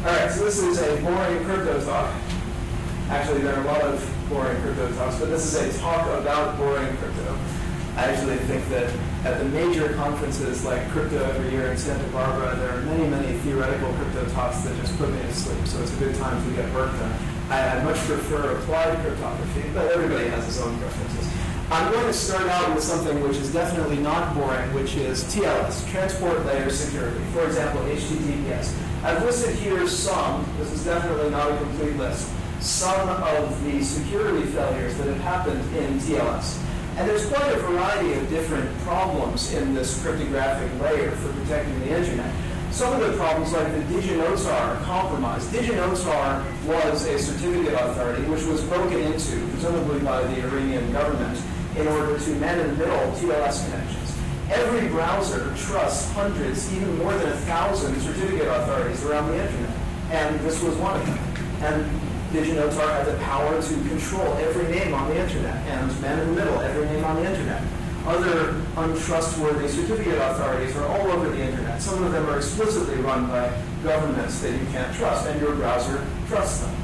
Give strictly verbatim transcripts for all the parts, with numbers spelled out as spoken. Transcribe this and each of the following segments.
All right, so this is a boring crypto talk. Actually, there are a lot of boring crypto talks, but this is a talk about boring crypto. I actually think that at the major conferences like Crypto every year in Santa Barbara, there are many, many theoretical crypto talks that just put me to sleep, so it's a good time to get work done. I, I much prefer applied cryptography, but everybody has his own preferences. I'm going to start out with something which is definitely not boring, which is T L S, Transport Layer Security. For example, H T T P S. I've listed here some, this is definitely not a complete list, some of the security failures that have happened in T L S. And there's quite a variety of different problems in this cryptographic layer for protecting the internet. Some of the problems, like the DigiNotar compromise. DigiNotar was a certificate authority which was broken into, presumably by the Iranian government, in order to man-in-the-middle T L S connections. Every browser trusts hundreds, even more than a thousand certificate authorities around the internet, and this was one of them. And DigiNotar had the power to control every name on the internet, and man-in-the-middle every name on the internet. Other untrustworthy certificate authorities are all over the internet. Some of them are explicitly run by governments that you can't trust, and your browser trusts them.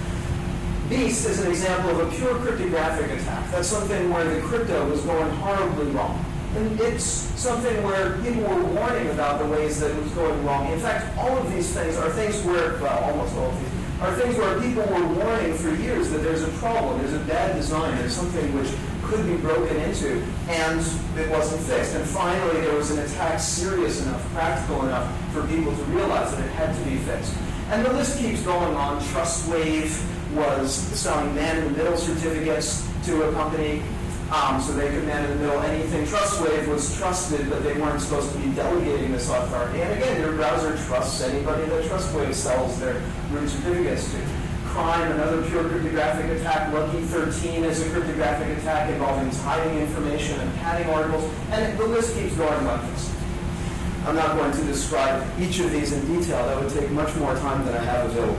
Beast is an example of a pure cryptographic attack. That's something where the crypto was going horribly wrong. And it's something where people were warning about the ways that it was going wrong. In fact, all of these things are things where, well, almost all of these, are things where people were warning for years that there's a problem, there's a bad design, there's something which could be broken into, and it wasn't fixed. And finally, there was an attack serious enough, practical enough for people to realize that it had to be fixed. And the list keeps going on. TrustWave was selling man-in-the-middle certificates to a company, um, so they could man-in-the-middle anything. TrustWave was trusted, but they weren't supposed to be delegating this authority. And again, your browser trusts anybody that TrustWave sells their root certificates to. Crime, another pure cryptographic attack. Lucky thirteen is a cryptographic attack involving hiding information and padding articles, and the list keeps going like this. I'm not going to describe each of these in detail. That would take much more time than I have available.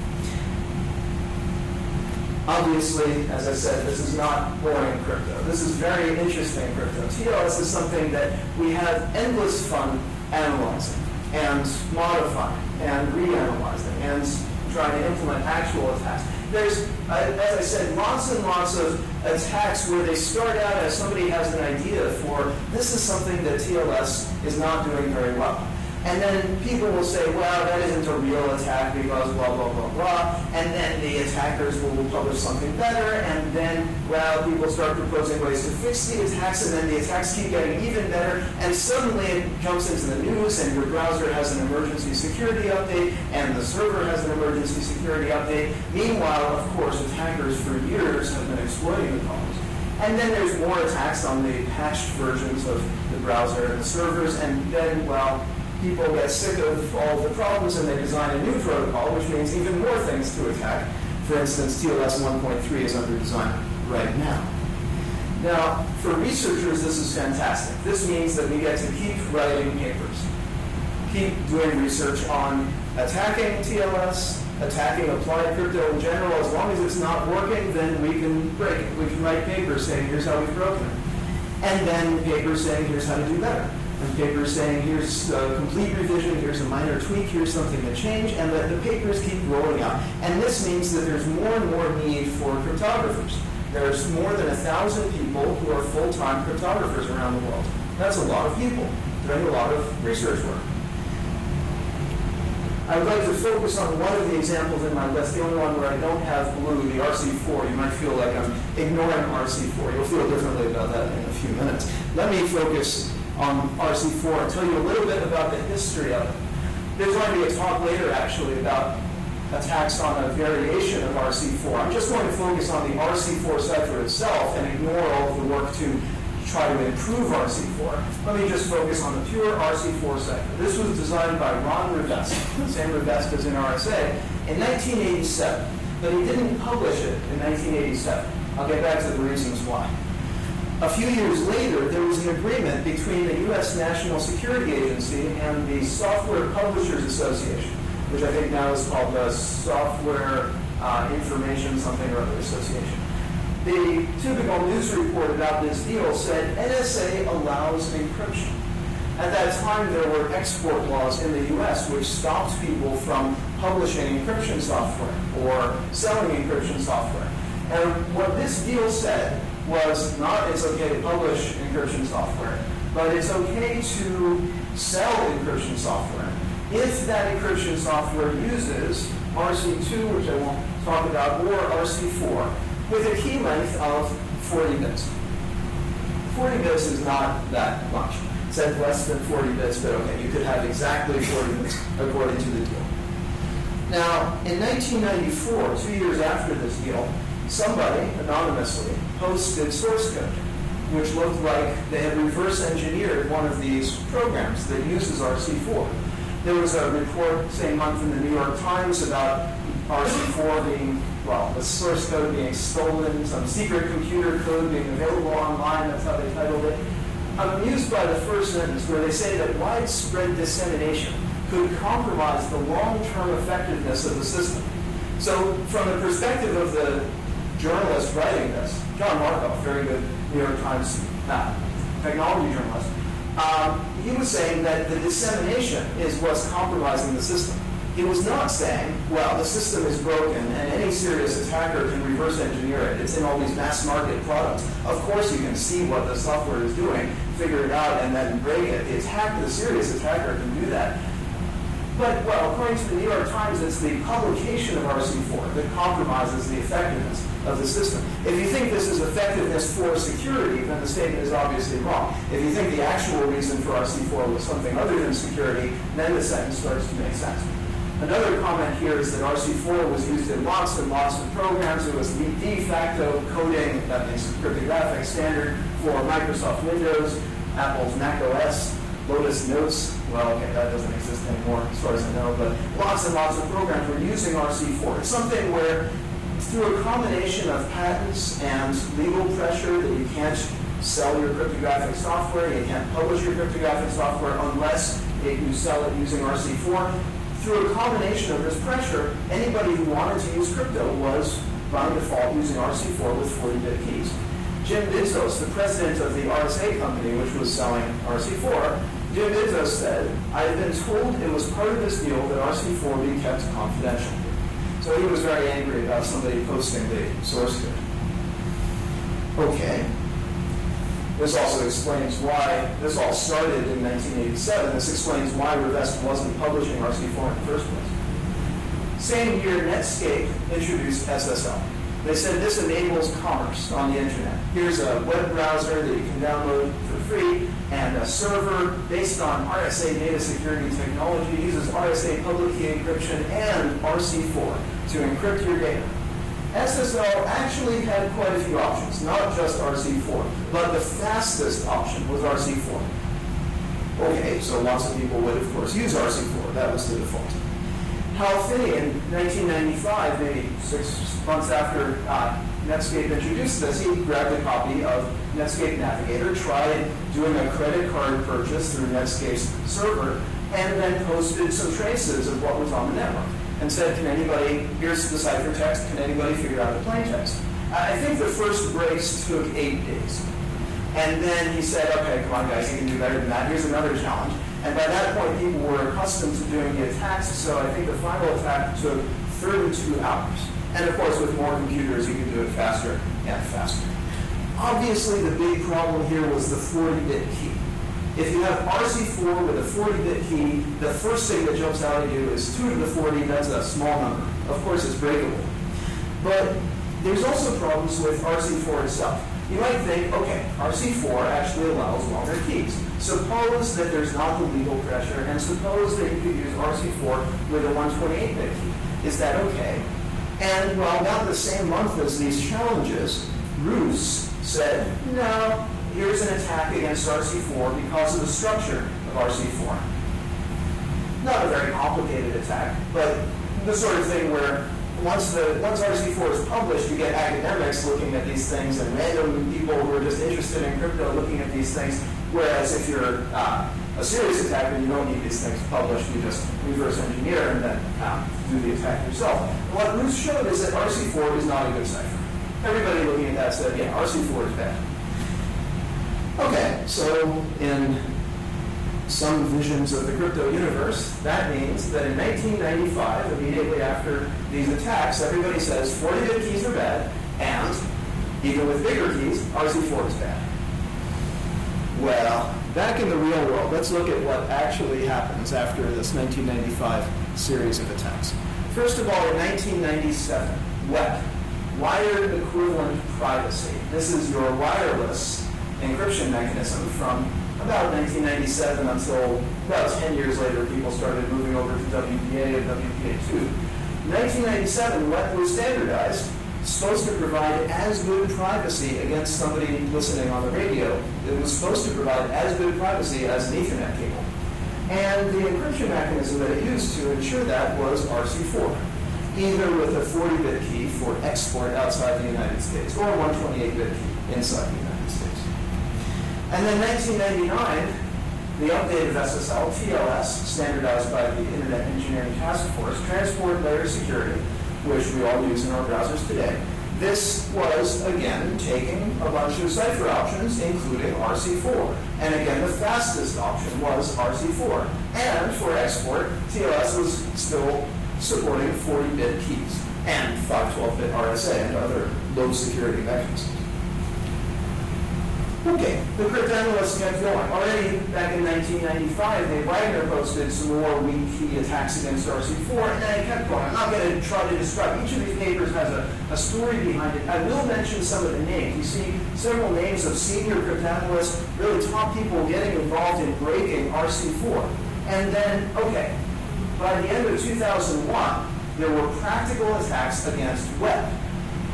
Obviously, as I said, this is not boring crypto. This is very interesting crypto. T L S is something that we have endless fun analyzing and modifying and reanalyzing and trying to implement actual attacks. There's, as I said, lots and lots of attacks where they start out as somebody has an idea for, this is something that T L S is not doing very well. And then people will say, well, that isn't a real attack because blah, blah, blah, blah. And then the attackers will publish something better. And then, well, people start proposing ways to fix the attacks. And then the attacks keep getting even better. And suddenly it jumps into the news and your browser has an emergency security update. And the server has an emergency security update. Meanwhile, of course, attackers for years have been exploiting the problems. And then there's more attacks on the patched versions of the browser and the servers. And then, well, people get sick of all of the problems and they design a new protocol, which means even more things to attack. For instance, T L S one point three is under design right now. Now, for researchers, this is fantastic. This means that we get to keep writing papers, keep doing research on attacking T L S, attacking applied crypto in general. As long as it's not working, then we can break it. We can write papers saying, here's how we've broken it. And then papers saying, here's how to do better. And papers saying, here's a complete revision, here's a minor tweak, here's something to change, and the, the papers keep rolling out. And this means that there's more and more need for cryptographers. There's more than a thousand people who are full-time cryptographers around the world. That's a lot of people doing a lot of research work. I would like to focus on one of the examples in my list, the only one where I don't have blue, the R C four. You might feel like I'm ignoring R C four. You'll feel differently about that in a few minutes. Let me focus on R C four and tell you a little bit about the history of it. There's going to be a talk later, actually, about attacks on a variation of R C four. I'm just going to focus on the R C four cipher itself and ignore all of the work to try to improve R C four. Let me just focus on the pure R C four cipher. This was designed by Ron Rivest, Sam Rivest is in R S A, in nineteen eighty-seven, but he didn't publish it in nineteen eighty-seven. I'll get back to the reasons why. A few years later, there was an agreement between the U S National Security Agency and the Software Publishers Association, which I think now is called the Software uh, Information Something or Other Association. The typical news report about this deal said N S A allows encryption. At that time, there were export laws in the U S which stopped people from publishing encryption software or selling encryption software. And what this deal said was not it's okay to publish encryption software, but it's okay to sell encryption software if that encryption software uses R C two, which I won't talk about, or R C four, with a key length of forty bits. forty bits is not that much. It said less than forty bits, but okay, you could have exactly forty bits according to the deal. Now, in nineteen ninety-four, two years after this deal, somebody, anonymously, posted source code, which looked like they had reverse engineered one of these programs that uses R C four. There was a report same month in the New York Times about R C four being, well, the source code being stolen, some secret computer code being available online, that's how they titled it. I'm amused by the first sentence where they say that widespread dissemination could compromise the long-term effectiveness of the system. So from the perspective of the journalist writing this, John Markoff, very good New York Times uh, technology journalist, um, he was saying that the dissemination is what's compromising the system. He was not saying, well, the system is broken and any serious attacker can reverse engineer it. It's in all these mass market products. Of course you can see what the software is doing, figure it out, and then break it. The attack, the serious attacker can do that. But, well, according to the New York Times, it's the publication of R C four that compromises the effectiveness of the system. If you think this is effectiveness for security, then the statement is obviously wrong. If you think the actual reason for R C four was something other than security, then the sentence starts to make sense. Another comment here is that R C four was used in lots and lots of programs. It was the de facto coding, that means cryptographic standard for Microsoft Windows, Apple's Mac O S, Lotus Notes. Well, okay, that doesn't exist anymore as far as I know, but lots and lots of programs were using R C four. It's something where through a combination of patents and legal pressure that you can't sell your cryptographic software, you can't publish your cryptographic software unless you sell it using R C four. Through a combination of this pressure, anybody who wanted to use crypto was, by default, using R C four with forty bit keys. Jim Bidzos, the president of the R S A company, which was selling R C four, Jim Bidzos said, I had been told it was part of this deal that R C four be kept confidential. So he was very angry about somebody posting the source code. Okay. This also explains why, this all started in nineteen eighty-seven. This explains why Revest wasn't publishing R C four in the first place. Same year, Netscape introduced S S L. They said this enables commerce on the internet. Here's a web browser that you can download for free, and a server based on R S A data security technology uses R S A public key encryption and R C four to encrypt your data. S S L actually had quite a few options, not just R C four, but the fastest option was R C four. Okay, so lots of people would, of course, use R C four. That was the default. Hal Finney in nineteen ninety-five, maybe six months after uh, Netscape introduced this, he grabbed a copy of Netscape Navigator, tried doing a credit card purchase through Netscape's server, and then posted some traces of what was on the network and said, can anybody, here's the ciphertext, can anybody figure out the plaintext? I think the first breaks took eight days. And then he said, okay, come on guys, you can do better than that. Here's another challenge. And by that point, people were accustomed to doing the attacks, so I think the final attack took thirty-two hours. And of course, with more computers, you can do it faster and faster. Obviously, the big problem here was the forty bit key. If you have R C four with a forty bit key, the first thing that jumps out at you is two to the forty, that's a small number. Of course, it's breakable. But there's also problems with R C four itself. You might think, okay, R C four actually allows longer keys. Suppose that there's not the legal pressure, and suppose that you could use R C four with a one twenty-eight bit key. Is that okay? And well, about the same month as these challenges, Roos said, no, here's an attack against R C four because of the structure of R C four. Not a very complicated attack, but the sort of thing where once the once R C four is published, you get academics looking at these things and random people who are just interested in crypto looking at these things. Whereas if you're uh, a serious attacker, you don't need these things published. You just reverse engineer and then uh, do the attack yourself. And what Roos showed is that R C four is not a good cipher. Everybody looking at that said, yeah, R C four is bad. Okay, so in some visions of the crypto universe, that means that in nineteen ninety-five, immediately after these attacks, everybody says forty-bit keys are bad, and even with bigger keys, R C four is bad. Well, back in the real world, let's look at what actually happens after this nineteen ninety-five series of attacks. First of all, in nineteen ninety-seven, W E P, Wired Equivalent Privacy. This is your wireless encryption mechanism from about nineteen ninety-seven until about ten years later, people started moving over to W P A and W P A two. In nineteen ninety-seven, W E P was standardized, supposed to provide as good privacy against somebody listening on the radio. It was supposed to provide as good privacy as an Ethernet cable. And the encryption mechanism that it used to ensure that was R C four, either with a forty-bit key for export outside the United States or a one twenty-eight bit key inside the United States. And then nineteen ninety-nine, the update of S S L, T L S, standardized by the Internet Engineering Task Force, Transport Layer Security, which we all use in our browsers today. This was, again, taking a bunch of cipher options, including R C four. And again, the fastest option was R C four. And for export, T L S was still supporting forty-bit keys and five twelve bit R S A and other low security mechanisms. Okay, the cryptanalysts kept going. Already back in nineteen ninety-five, Dave Wagner posted some more weak key attacks against R C four, and then it kept going. I'm not going to try to describe. Each of these papers has a, a story behind it. I will mention some of the names. You see several names of senior cryptanalysts, really top people getting involved in breaking R C four. And then, okay, by the end of two thousand one, there were practical attacks against W E P.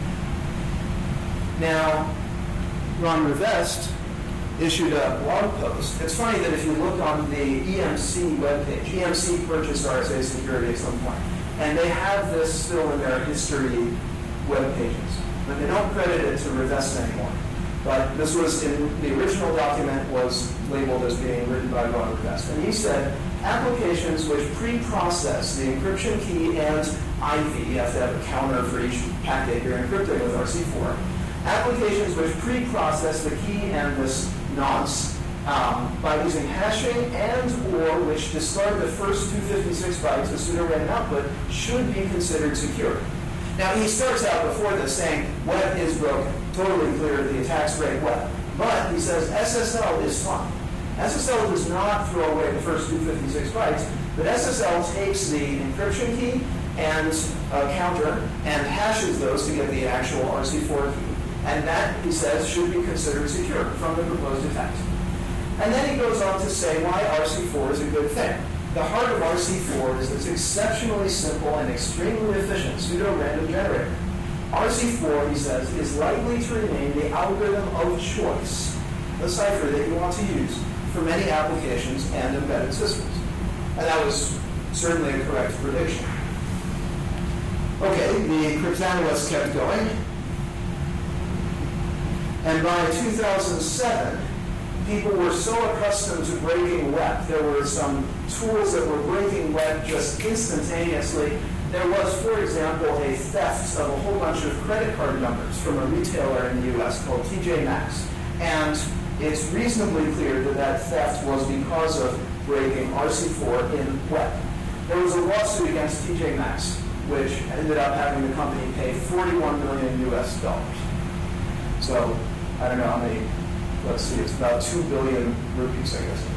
Now, Ron Rivest issued a blog post. It's funny that if you look on the E M C webpage, E M C purchased R S A security at some point, and they have this still in their history web pages, but they don't credit it to Rivest anymore. But this was in the original document was labeled as being written by Ron Rivest, and he said applications which pre-process the encryption key and I V, you have to have a counter for each packet you're encrypting with R C four. Applications which pre-process the key and this nonce um, by using hashing and or which discard the first two hundred fifty-six bytes of pseudo-random output should be considered secure. Now he starts out before this saying W E P is broken, totally clear the attacks break W E P. But he says S S L is fine. S S L does not throw away the first two hundred fifty-six bytes, but S S L takes the encryption key and a counter and hashes those to get the actual R C four key. And that, he says, should be considered secure from the proposed attacks. And then he goes on to say why R C four is a good thing. The heart of R C four is its exceptionally simple and extremely efficient pseudo-random generator. R C four, he says, is likely to remain the algorithm of choice, the cipher that you want to use for many applications and embedded systems. And that was certainly a correct prediction. Okay, the cryptanalysts kept going. And by two thousand seven, people were so accustomed to breaking W E P. There were some tools that were breaking W E P just instantaneously. There was, for example, a theft of a whole bunch of credit card numbers from a retailer in the U S called T J Maxx. And it's reasonably clear that that theft was because of breaking R C four in W E P. There was a lawsuit against T J Maxx, which ended up having the company pay forty-one million U S dollars. So, I don't know how many, let's see, it's about two billion rupees, I guess.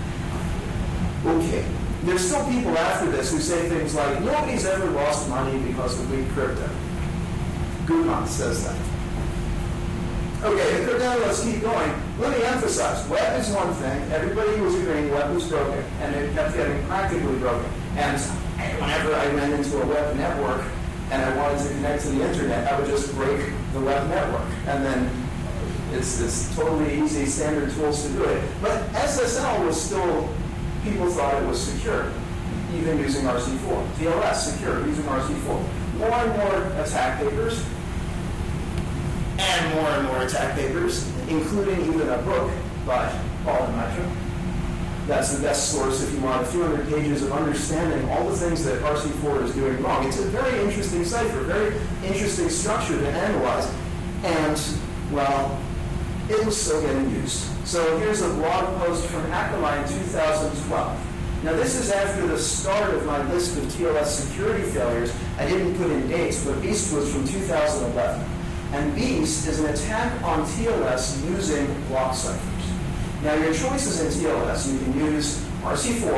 Okay. There's still people after this who say things like, nobody's ever lost money because of weak crypto. Gutmann says that. Okay, the cryptanalysts keep going. Let me emphasize, W E P is one thing. Everybody was agreeing W E P was broken, and it kept getting practically broken. And whenever I ran into a W E P network and I wanted to connect to the internet, I would just break the W E P network. And then it's, it's totally easy, standard tools to do it. But S S L was still, people thought it was secure, even using R C four. T L S, secure, using R C four. More and more attack papers, and more and more attack papers, including even a book by Paul and Mitra. That's the best source if you want a few hundred pages of understanding all the things that R C four is doing wrong. It's a very interesting cipher, very interesting structure to analyze. And, well, it was still getting used. So here's a blog post from Akamai in two thousand twelve. Now this is after the start of my list of T L S security failures. I didn't put in dates, but Beast was from two thousand eleven. And Beast is an attack on T L S using block ciphers. Now your choices in T L S, you can use R C four,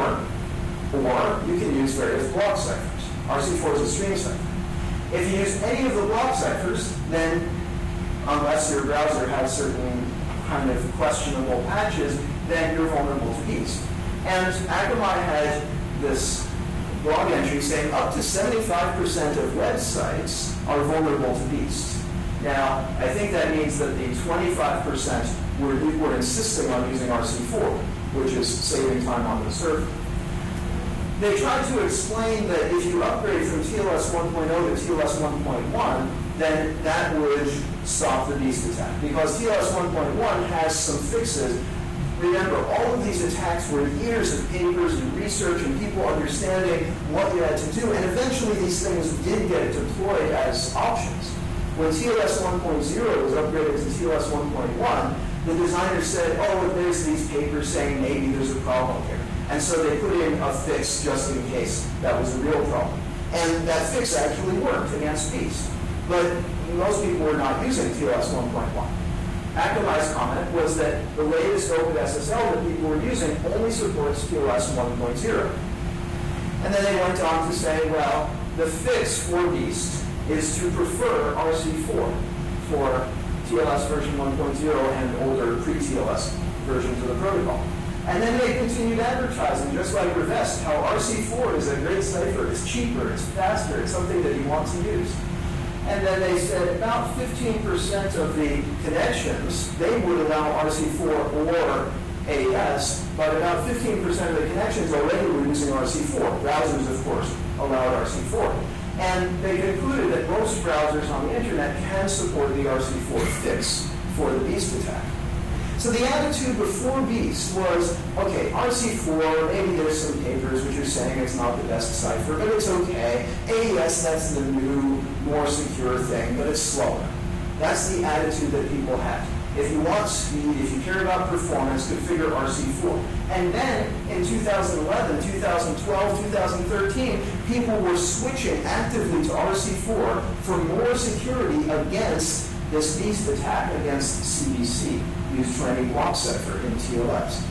or you can use various block ciphers. R C four is a stream cipher. If you use any of the block ciphers, then unless your browser has certain kind of questionable patches, then you're vulnerable to Beast. And Akamai had this blog entry saying up to seventy-five percent of websites are vulnerable to Beast. Now, I think that means that the twenty-five percent were, were insisting on using R C four, which is saving time on the server. They tried to explain that if you upgrade from T L S one point oh to T L S one point one, then that would stop the Beast attack. Because T L S one point one has some fixes. Remember, all of these attacks were years of papers and research and people understanding what you had to do, and eventually these things did get deployed as options. When T L S one point oh was upgraded to T L S one point one, the designers said, oh, there's these papers saying maybe there's a problem here. And so they put in a fix just in case that was a real problem. And that fix actually worked against Beast. But most people were not using T L S one point one. Akamai's comment was that the latest OpenSSL that people were using only supports T L S one point oh. And then they went on to say, well, the fix for Beast is to prefer R C four for T L S version one point oh and older pre-T L S versions of the protocol. And then they continued advertising, just like Revest, how R C four is a great cipher, it's cheaper, it's faster, it's something that you want to use. And then they said about fifteen percent of the connections, they would allow R C four or A E S, but about fifteen percent of the connections already were using R C four. Browsers, of course, allowed R C four. And they concluded that most browsers on the internet can support the R C four fix for the Beast attack. So the attitude before Beast was, okay, R C four, maybe there's some papers which are saying it's not the best cipher, but it's okay. A E S, that's the new, more secure thing, but it's slower. That's the attitude that people had. If you want speed, if you care about performance, configure R C four. And then in two thousand eleven, two thousand twelve, two thousand thirteen, people were switching actively to R C four for more security against this Beast attack against C B C, used for any block cipher in T L S.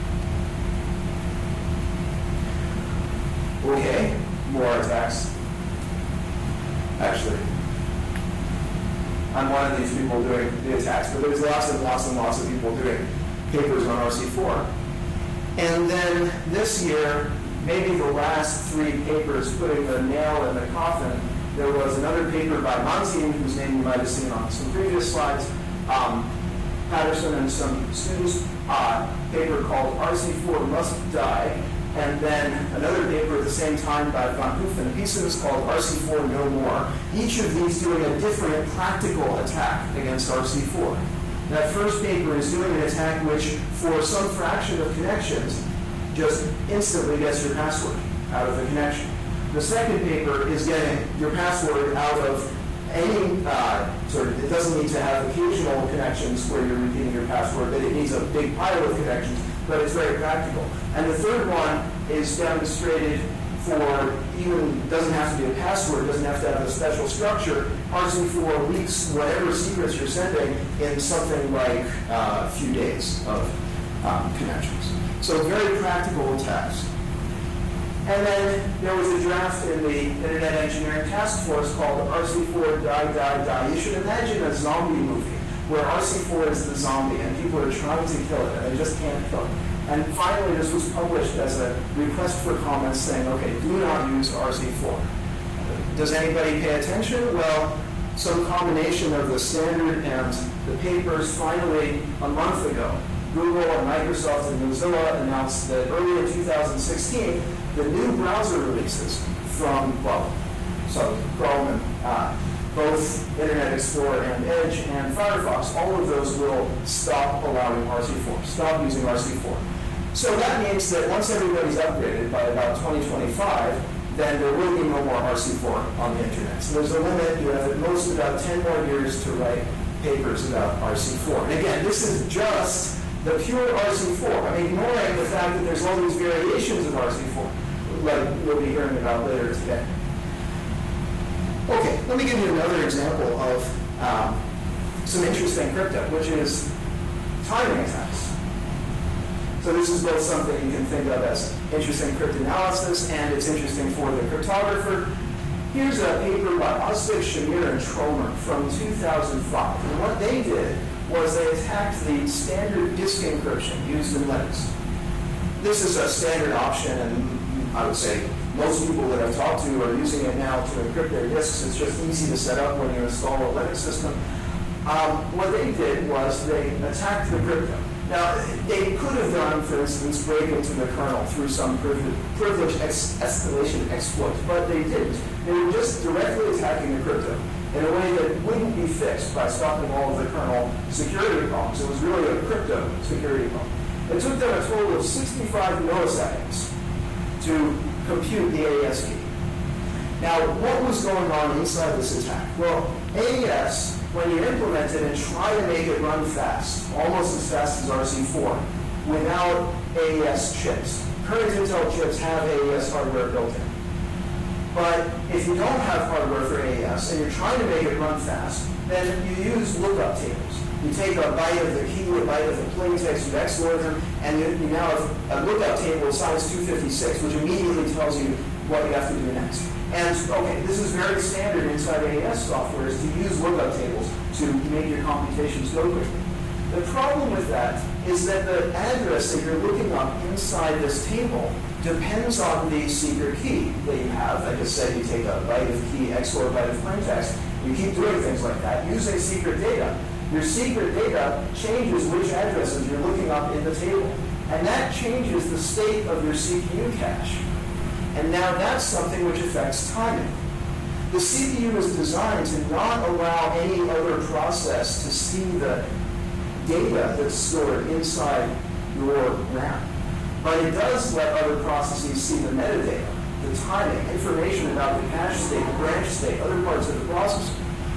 Okay, more attacks. Actually, I'm one of these people doing the attacks, but there's lots and lots and lots of people doing papers on R C four. And then this year, maybe the last three papers putting the nail in the coffin, there was another paper by Montein, whose name you might have seen on some previous slides, um, Patterson and some students, uh, paper called R C four Must Die, and then another paper at the same time by Van Hoofen Pieces called R C four No More, each of these doing a different practical attack against R C four. That first paper is doing an attack which, for some fraction of connections, just instantly gets your password out of the connection. The second paper is getting your password out of any uh, sort of, it doesn't need to have occasional connections where you're repeating your password, but it needs a big pile of connections, but it's very practical. And the third one is demonstrated for even, doesn't have to be a password, doesn't have to have a special structure. R C four leaks whatever secrets you're sending in something like uh, a few days of um, connections. So very practical attacks. And then there was a draft in the Internet Engineering Task Force called R C four Die, Die, Die. You should imagine a zombie movie where R C four is the zombie and people are trying to kill it and they just can't kill it. And finally, this was published as a request for comments saying, okay, do not use R C four. Does anybody pay attention? Well, some combination of the standard and the papers. Finally, a month ago, Google and Microsoft and Mozilla announced that early in two thousand sixteen, the new browser releases from, well, so Chrome and uh, both Internet Explorer and Edge and Firefox, all of those will stop allowing R C four, stop using R C four. So that means that once everybody's upgraded by about twenty twenty-five, then there will be no more R C four on the internet. So there's a limit. You have at most about ten more years to write papers about R C four. And again, this is just the pure R C four. I'm ignoring the fact that there's all these variations of R C four, like we'll be hearing about later today. Okay, let me give you another example of um, some interesting crypto, which is timing attacks. So this is both something you can think of as interesting cryptanalysis, and it's interesting for the cryptographer. Here's a paper by Osvik, Shamir, and Tromer from two thousand five. And what they did was they attacked the standard disk encryption used in Linux. This is a standard option, and I would say most people that I've talked to are using it now to encrypt their disks. It's just easy to set up when you install a Linux system. Um, what they did was they attacked the crypto. Now, they could have done, for instance, break into the kernel through some privilege, privilege ex escalation exploit, but they didn't. They were just directly attacking the crypto in a way that wouldn't be fixed by stopping all of the kernel security problems. It was really a crypto security problem. It took them a total of sixty-five milliseconds to compute the A E S key. Now, what was going on inside this attack? Well, A E S, when you implement it and try to make it run fast, almost as fast as R C four, without A E S chips. Current Intel chips have A E S hardware built in. But if you don't have hardware for A E S and you're trying to make it run fast, then you use lookup tables. You take a byte of the key, a byte of the plaintext, you X O R them, and you, you now have a lookup table of size two fifty-six, which immediately tells you what you have to do next. And, okay, this is very standard inside A E S software, is to use lookup tables to make your computations go quickly. The problem with that is that the address that you're looking up inside this table depends on the secret key that you have. Like I said, you take a byte of key, X O R byte of plaintext, you keep doing things like that using secret data. Your secret data changes which addresses you're looking up in the table. And that changes the state of your C P U cache. And now that's something which affects timing. The C P U is designed to not allow any other process to see the data that's stored inside your RAM. But it does let other processes see the metadata, the timing, information about the cache state, the branch state, other parts of the processor.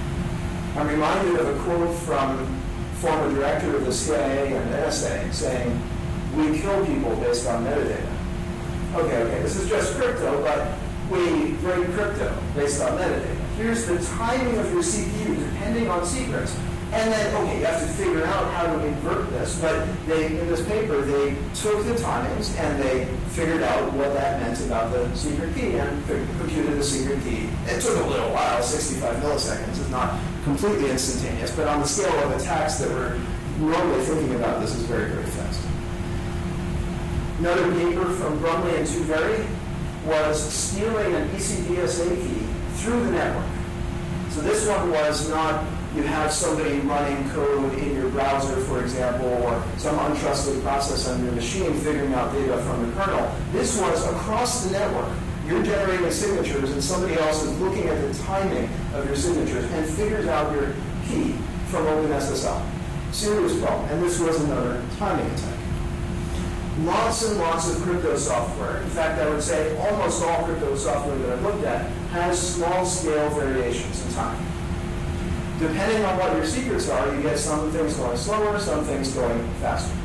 I'm reminded of a quote from former director of the C I A and N S A saying, "We kill people based on metadata." Okay, okay, this is just crypto, but we break crypto based on metadata. Here's the timing of your C P U depending on secrets. And then, okay, you have to figure out how to invert this, but they, in this paper, they took the timings and they figured out what that meant about the secret key and computed the secret key. It took a little while, sixty-five milliseconds. It's not completely instantaneous, but on the scale of attacks that we're normally thinking about, this is very, very fast. Another paper from Brumley and Tuveri was stealing an E C D S A key through the network. So this one was not you have somebody running code in your browser, for example, or some untrusted process on your machine figuring out data from the kernel. This was across the network. You're generating signatures, and somebody else is looking at the timing of your signatures and figures out your key from OpenSSL. Serious problem, and this was another timing attack. Lots and lots of crypto software. In fact, I would say almost all crypto software that I've looked at has small-scale variations in time. Depending on what your secrets are, you get some things going slower, some things going faster.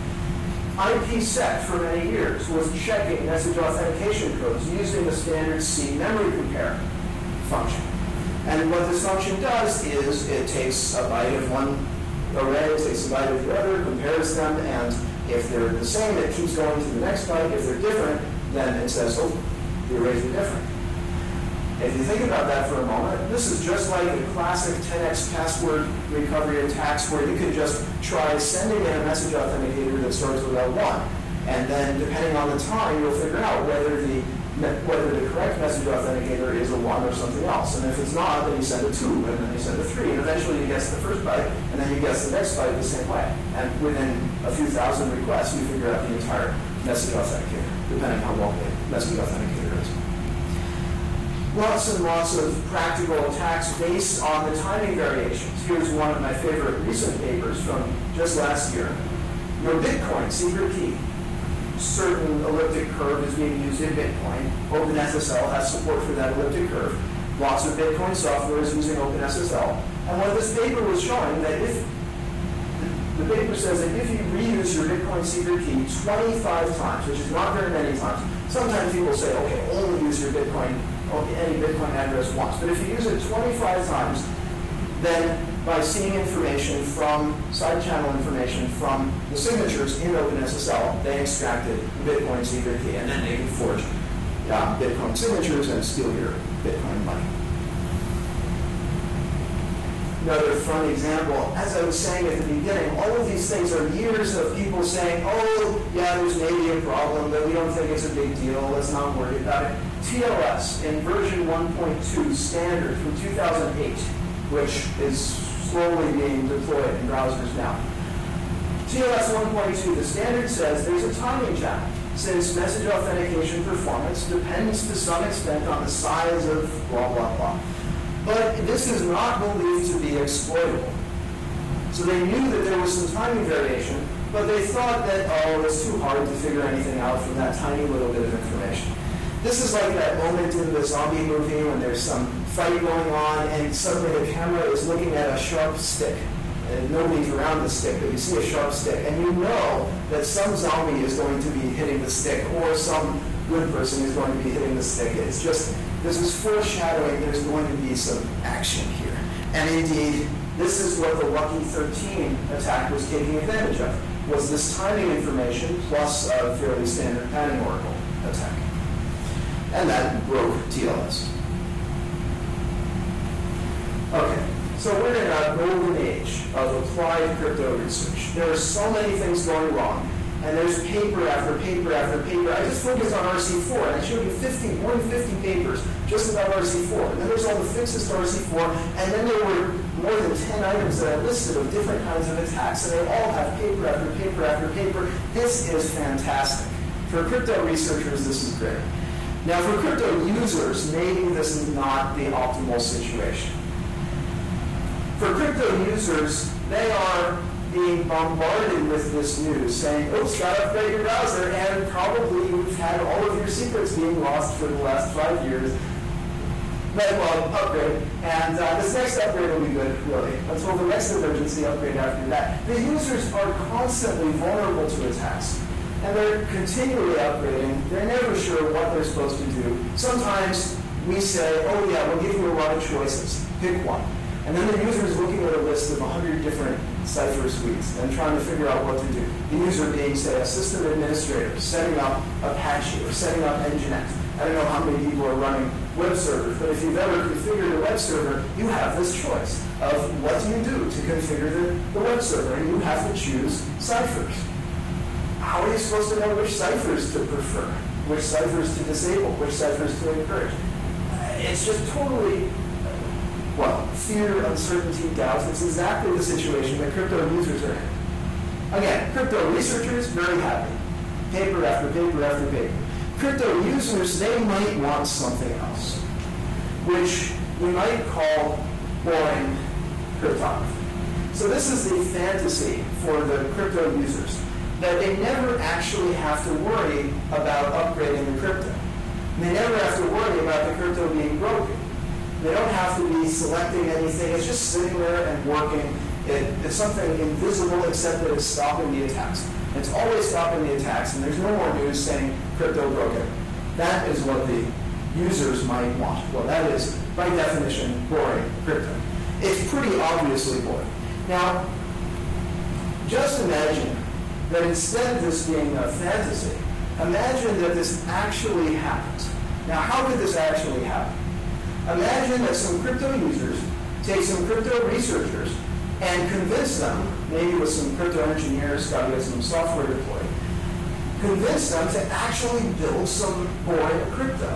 I P sec for many years was checking message authentication codes using the standard C memory compare function. And what this function does is it takes a byte of one array, takes a byte of the other, compares them, and if they're the same, it keeps going to the next byte. If they're different, then it says, oh, the arrays are different. If you think about that for a moment, this is just like the classic ten X password recovery attacks where you can just try sending in a message authenticator that starts with L one. And then depending on the time, you'll figure out whether the whether the correct message authenticator is a one or something else. And if it's not, then you send a two, and then you send a three. And eventually you guess the first byte, and then you guess the next byte the same way. And within a few thousand requests, you figure out the entire message authenticator, depending on how well the message authenticator is. Lots and lots of practical attacks based on the timing variations. Here's one of my favorite recent papers from just last year. Your Bitcoin secret key. Certain elliptic curve is being used in Bitcoin. OpenSSL has support for that elliptic curve. lots of Bitcoin software is using OpenSSL. And what this paper was showing that if, the paper says that if you reuse your Bitcoin secret key twenty-five times, which is not very many times, sometimes people say, okay, only use your Bitcoin, any Bitcoin address once. But if you use it twenty-five times, then by seeing information from, side channel information from the signatures in OpenSSL, they extracted the Bitcoin secret key, and then they can forge uh, Bitcoin signatures and steal your Bitcoin money. Another fun example, as I was saying at the beginning, all of these things are years of people saying, oh, yeah, there's maybe a problem, but we don't think it's a big deal, let's not worry about it. T L S in version one point two standard from two thousand eight, which is slowly being deployed in browsers now. T L S one point two, the standard says there's a timing challenge, since message authentication performance depends to some extent on the size of blah, blah, blah. But this is not believed to be exploitable. So they knew that there was some timing variation, but they thought that, oh, it's too hard to figure anything out from that tiny little bit of information. This is like that moment in the zombie movie when there's some fight going on and suddenly the camera is looking at a sharp stick. And nobody's around the stick, but you see a sharp stick. And you know that some zombie is going to be hitting the stick or some good person is going to be hitting the stick. It's just, this is foreshadowing there's going to be some action here. And indeed, this is what the Lucky thirteen attack was taking advantage of, was this timing information plus a fairly standard padding oracle attack. And that broke T L S. Okay, so we're in a golden age of applied crypto research. There are so many things going wrong, and there's paper after paper after paper. I just focused on R C four, and I showed you fifty, more than fifty papers just about R C four. And then there's all the fixes to R C four, and then there were more than ten items that I listed of different kinds of attacks, and they all have paper after paper after paper. This is fantastic. For crypto researchers, this is great. Now, for crypto users, maybe this is not the optimal situation. For crypto users, they are being bombarded with this news saying, oops, gotta upgrade your browser, and probably you've had all of your secrets being lost for the last five years. But, well, upgrade, and uh, this next upgrade will be good, really, until the next emergency upgrade after that. The users are constantly vulnerable to attacks, and they're continually upgrading. They're never sure what they're supposed to do. Sometimes we say, oh yeah, we'll give you a lot of choices, pick one. And then the user is looking at a list of one hundred different cipher suites and trying to figure out what to do. The user being, say, a system administrator, setting up Apache or setting up Nginx. I don't know how many people are running web servers, but if you've ever configured a web server, you have this choice of what do you do to configure the, the web server, and you have to choose ciphers. How are you supposed to know which ciphers to prefer, which ciphers to disable, which ciphers to encourage? It's just totally, well, fear, uncertainty, doubt. It's exactly the situation that crypto users are in. Again, crypto researchers, very happy. Paper after paper after paper. Crypto users, they might want something else, which we might call boring cryptography. So this is the fantasy for the crypto users, that they never actually have to worry about upgrading the crypto. They never have to worry about the crypto being broken. They don't have to be selecting anything. It's just sitting there and working. It, it's something invisible except that it's stopping the attacks. It's always stopping the attacks, and there's no more news saying crypto broken. That is what the users might want. Well, that is, by definition, boring crypto. It's pretty obviously boring. Now, just imagine that instead of this being a fantasy, imagine that this actually happens. Now, how could this actually happen? Imagine that some crypto users take some crypto researchers and convince them, maybe with some crypto engineers, got to get some software deployed, convince them to actually build some boring crypto.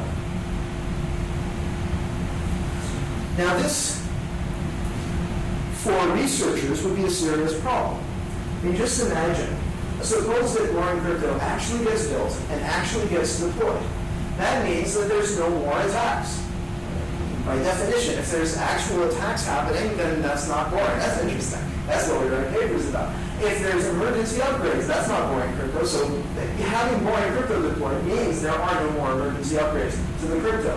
Now this, for researchers, would be a serious problem. I mean, just imagine, suppose that boring crypto actually gets built and actually gets deployed. That means that there's no more attacks. By definition, if there's actual attacks happening, then that's not boring. That's interesting. That's what we write papers about. If there's emergency upgrades, that's not boring crypto. So having boring crypto deployed means there are no more emergency upgrades to the crypto.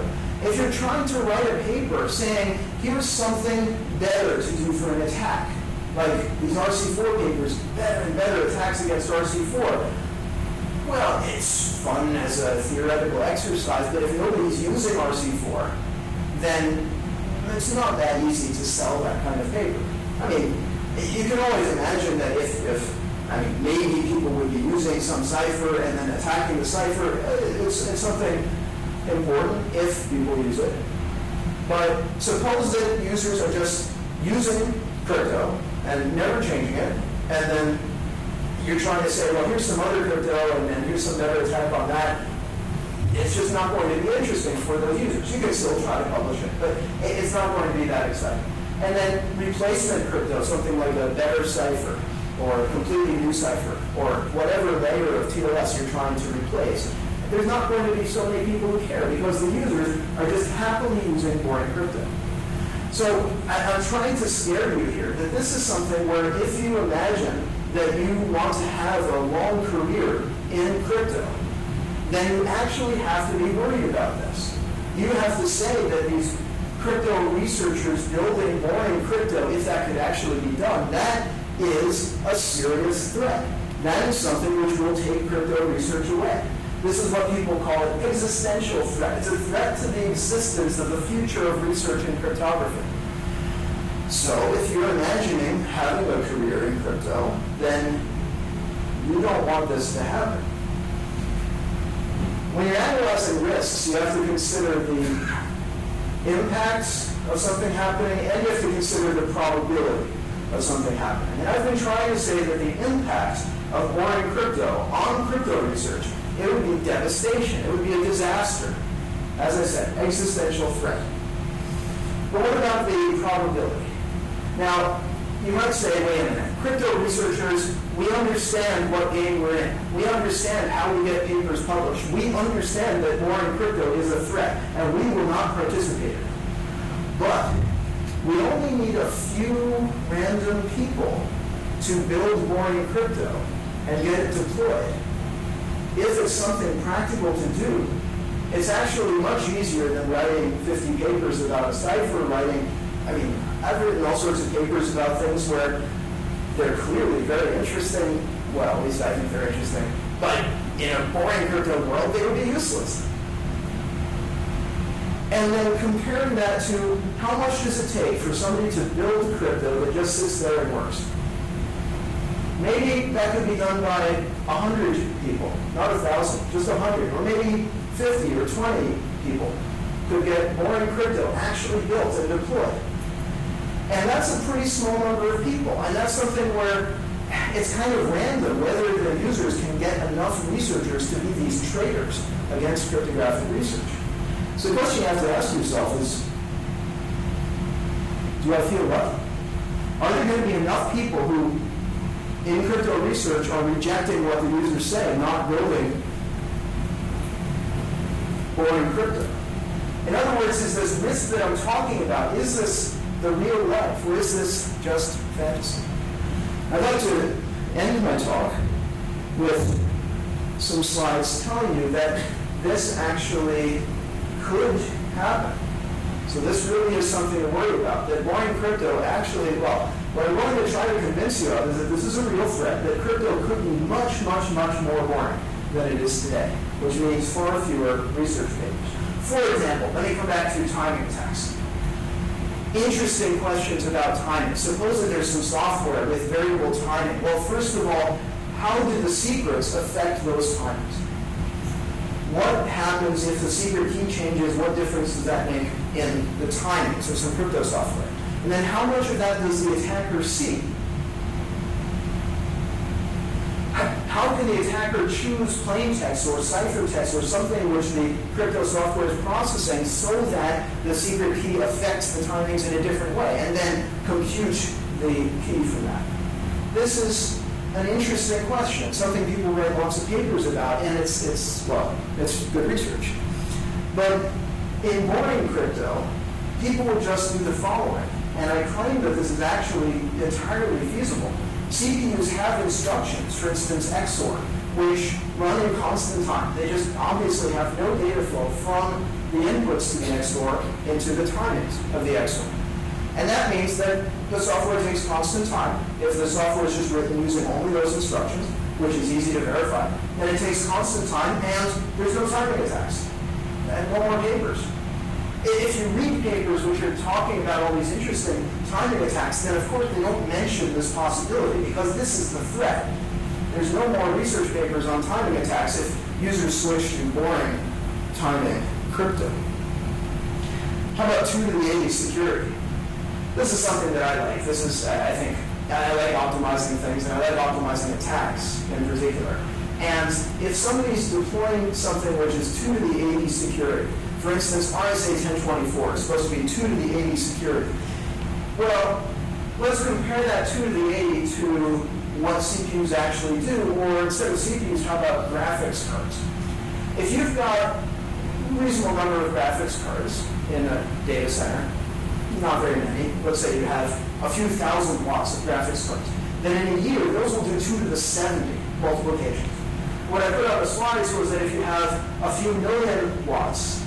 If you're trying to write a paper saying, here's something better to do for an attack, like these R C four papers, better and better attacks against R C four, well, it's fun as a theoretical exercise, but if nobody's using R C four, then it's not that easy to sell that kind of paper. I mean, you can always imagine that if, if I mean, maybe people would be using some cipher and then attacking the cipher. It's, it's something important if people use it. But suppose that users are just using crypto and never changing it, and then you're trying to say, well, here's some other crypto, and then here's some better attack on that. It's just not going to be interesting for those users. You can still try to publish it, but it's not going to be that exciting. And then replacement crypto, something like a better cipher, or a completely new cipher, or whatever layer of T L S you're trying to replace. There's not going to be so many people who care because the users are just happily using boring crypto. So I'm trying to scare you here that this is something where if you imagine that you want to have a long career in crypto, then you actually have to be worried about this. You have to say that these crypto researchers building boring crypto, if that could actually be done, that is a serious threat. That is something which will take crypto research away. This is what people call an existential threat. It's a threat to the existence of the future of research in cryptography. So if you're imagining having a career in crypto, then you don't want this to happen. When you're analyzing risks, you have to consider the impacts of something happening, and you have to consider the probability of something happening. And I've been trying to say that the impact of boring crypto on crypto research, it would be devastation. It would be a disaster. As I said, existential threat. But what about the probability? Now, you might say, wait a minute, crypto researchers, we understand what game we're in. We understand how we get papers published. We understand that boring crypto is a threat, and we will not participate in it. But we only need a few random people to build boring crypto and get it deployed. If it's something practical to do, it's actually much easier than writing fifty papers about a cipher, writing, I mean, I've written all sorts of papers about things where they're clearly very interesting, well, at least I think they're interesting, but in a boring crypto world, they would be useless. And then comparing that to how much does it take for somebody to build crypto that just sits there and works? Maybe that could be done by one hundred people, not one thousand, just one hundred, or maybe fifty or twenty people could get boring crypto actually built and deployed. And that's a pretty small number of people, and that's something where it's kind of random whether the users can get enough researchers to be these traders against cryptographic research. So the question you have to ask yourself is, do I feel lucky? Are there going to be enough people who, in crypto research, are rejecting what the users say, not building boring crypto? In other words, is this risk that I'm talking about, is this the real life, or is this just fantasy? I'd like to end my talk with some slides telling you that this actually could happen. So this really is something to worry about, that boring crypto actually, well, what I'm going to try to convince you of is that this is a real threat, that crypto could be much, much, much more boring than it is today, which means far fewer research papers. For example, let me come back to timing attacks. Interesting questions about timing. Suppose that there's some software with variable timing. Well, first of all, how do the secrets affect those timings? What happens if the secret key changes? What difference does that make in the timings of some crypto software? And then how much of that does the attacker see? How can the attacker choose plain text or ciphertext or something which the crypto software is processing so that the secret key affects the timings in a different way, and then compute the key for that? This is an interesting question, something people write lots of papers about, and it's, it's well, it's good research. But in boring crypto, people will just do the following, and I claim that this is actually entirely feasible. C P Us have instructions, for instance, X O R, which run in constant time. They just obviously have no data flow from the inputs to the X O R into the timings of the X O R. And that means that the software takes constant time. If the software is just written using only those instructions, which is easy to verify, then it takes constant time and there's no timing attacks. And no more papers. If you read papers which are talking about all these interesting timing attacks, then of course they don't mention this possibility because this is the threat. There's no more research papers on timing attacks if users switch to boring timing crypto. How about two to the eighty security? This is something that I like. This is, I think, I like optimizing things, and I like optimizing attacks in particular. And if somebody's deploying something which is two to the eighty security, for instance, R S A ten twenty-four is supposed to be two to the eighty security. Well, let's compare that two to the eighty to what C P Us actually do, or instead of C P Us, how about graphics cards? If you've got a reasonable number of graphics cards in a data center, not very many, let's say you have a few thousand watts of graphics cards, then in a year, those will do two to the seventy multiplications. What I put on the slides was that if you have a few million watts,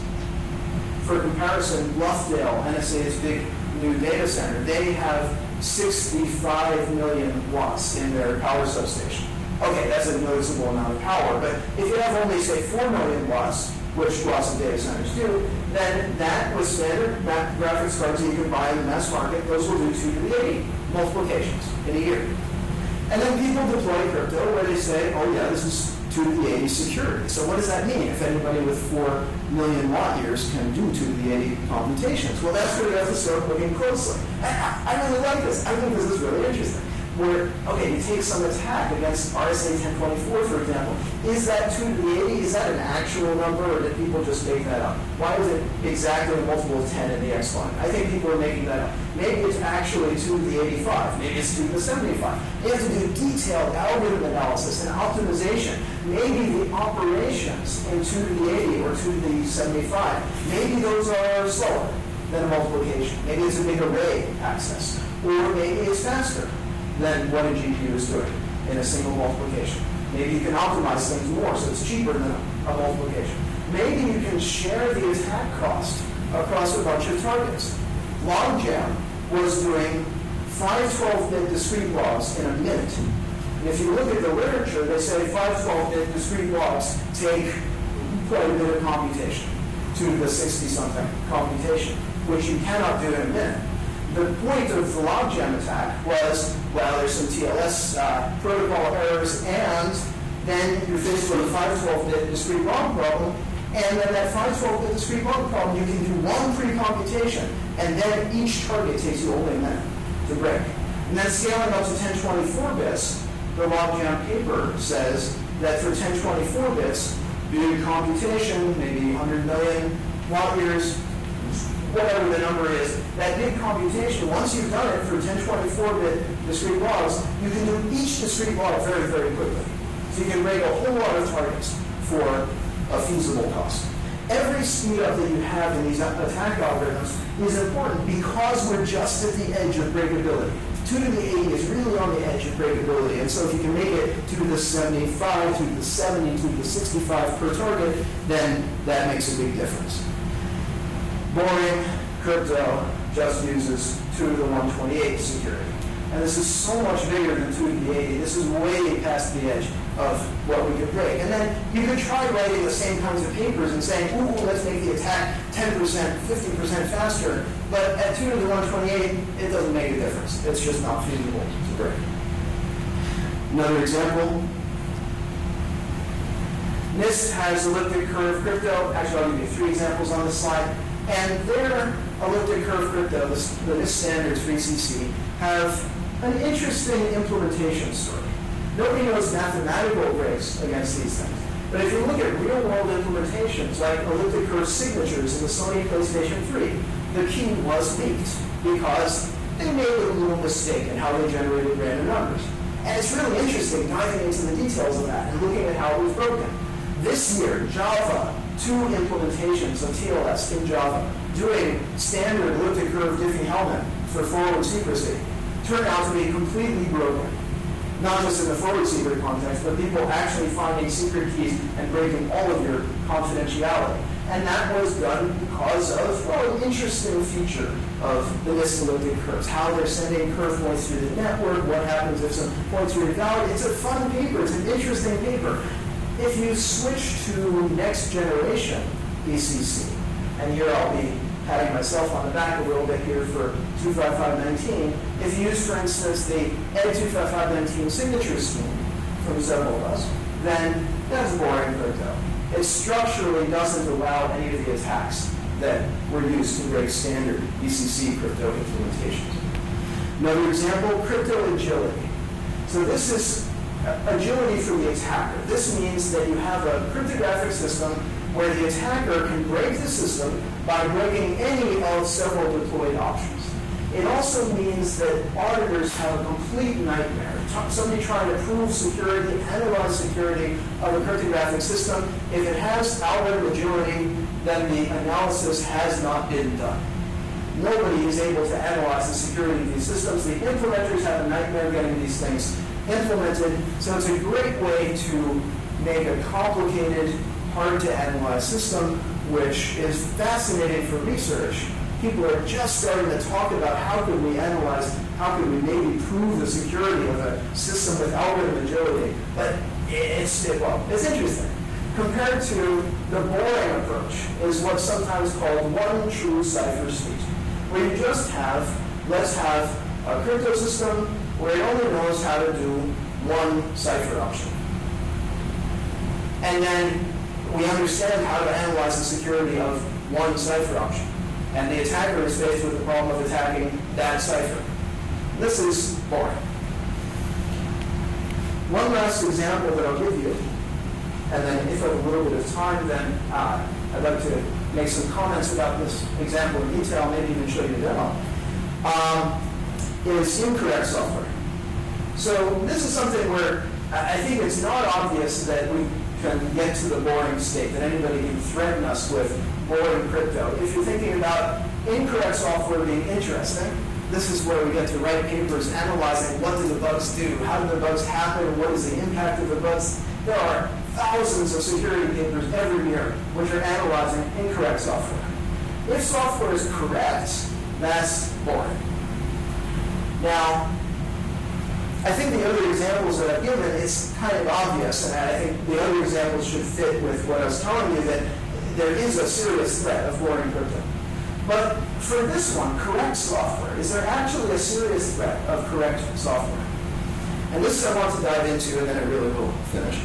for comparison, Bluffdale, N S A's big new data center, they have sixty-five million watts in their power substation. Okay, that's a noticeable amount of power, but if you have only, say, four million watts, which lots of data centers do, then that with standard graphics cards that you can buy in the mass market, those will do two to the eighty multiplications in a year. And then people deploy crypto where they say, oh yeah, this is two to the eighty security. So what does that mean if anybody with four million watt years can do two to the eighty computations? Well, that's where you have to start looking closely. I, I really like this. I think this is really interesting. Where, okay, you take some attack against R S A ten twenty-four, for example. Is that two to the eighty? Is that an actual number, or did people just make that up? Why is it exactly a multiple of ten in the exponent? I think people are making that up. Maybe it's actually two to the eighty-five. Maybe it's two to the seventy-five. You have to do detailed algorithm analysis and optimization. Maybe the operations in two to the eighty or two to the seventy-five, maybe those are slower than a multiplication. Maybe it's a big array access. Or maybe it's faster than what a G P U is doing in a single multiplication. Maybe you can optimize things more, so it's cheaper than a, a multiplication. Maybe you can share the attack cost across a bunch of targets. Logjam was doing five twelve-bit discrete logs in a minute. And if you look at the literature, they say five twelve-bit discrete logs take quite a bit of computation, to the sixty-something computation, which you cannot do in a minute. The point of the logjam attack was, well, there's some T L S uh, protocol errors, and then you're faced with a five twelve-bit discrete log problem, and then that five twelve-bit discrete log problem, you can do one pre-computation, and then each target takes you only a minute to break. And then scaling up to ten twenty-four bits, the logjam paper says that for ten twenty-four bits, doing computation, maybe one hundred million watt years, whatever the number is, that big computation, once you've done it for ten twenty-four-bit discrete logs, you can do each discrete log very, very quickly. So you can break a whole lot of targets for a feasible cost. Every speed up that you have in these attack algorithms is important because we're just at the edge of breakability. two to the eighty is really on the edge of breakability, and so if you can make it two to the seventy-five, two to the seventy, two to the sixty-five per target, then that makes a big difference. Boring crypto just uses two to the one twenty-eight security. And this is so much bigger than two to the eighty. This is way past the edge of what we could break. And then you could try writing the same kinds of papers and saying, ooh, let's make the attack ten percent, fifty percent faster. But at two to the one twenty-eight, it doesn't make a difference. It's just not feasible to break. Another example. NIST has elliptic curve crypto. Actually, I'll give you three examples on this slide. And their elliptic curve crypto, the NIST standards for E C C, have an interesting implementation story. Nobody knows mathematical breaks against these things. But if you look at real-world implementations, like elliptic curve signatures in the Sony PlayStation three, the key was leaked because they made a little mistake in how they generated random numbers. And it's really interesting diving into the details of that and looking at how it was broken. This year, Java, two implementations of T L S in Java, doing standard elliptic curve Diffie-Hellman for forward secrecy, turned out to be completely broken. not just in the forward secret context, but people actually finding secret keys and breaking all of your confidentiality. And that was done because of, well, an interesting feature of the Niski-Elliptic curves, how they're sending curve points through the network, what happens if some points are invalid. It's a fun paper, it's an interesting paper. If you switch to next generation E C C, and here I'll be patting myself on the back a little bit here for two five five nineteen, if you use, for instance, the E D two five five nineteen signature scheme from several of us, then that's boring crypto. It structurally doesn't allow any of the attacks that were used to break standard E C C crypto implementations. Another example, crypto agility. So this is agility for the attacker. This means that you have a cryptographic system where the attacker can break the system by breaking any of several deployed options. It also means that auditors have a complete nightmare. Somebody trying to prove security, analyze security of a cryptographic system. If it has algorithm agility, then the analysis has not been done. Nobody is able to analyze the security of these systems. The implementers have a nightmare getting these things implemented. So it's a great way to make a complicated, hard to analyze system, which is fascinating for research. People are just starting to talk about how could we analyze, how could we maybe prove the security of a system with algorithm agility. But it's, it, well, it's interesting. Compared to the boring approach is what's sometimes called one true cipher state, where you just have, let's have a crypto system where it only knows how to do one cipher option. And then we understand how to analyze the security of one cipher option. And the attacker is faced with the problem of attacking that cipher. This is boring. One last example that I'll give you, and then if I have a little bit of time, then uh, I'd like to make some comments about this example in detail, maybe even show you the demo, um, is incorrect software. So this is something where I think it's not obvious that we can get to the boring state, that anybody can threaten us with boring crypto. If you're thinking about incorrect software being interesting, this is where we get to write papers analyzing what do the bugs do, how do the bugs happen, what is the impact of the bugs. There are thousands of security papers every year which are analyzing incorrect software. If software is correct, that's boring. Now, I think the other examples that I've given, it's kind of obvious, and I think the other examples should fit with what I was telling you, that there is a serious threat of boring crypto. But for this one, correct software, is there actually a serious threat of correct software? And this is what I want to dive into, and then I really will finish.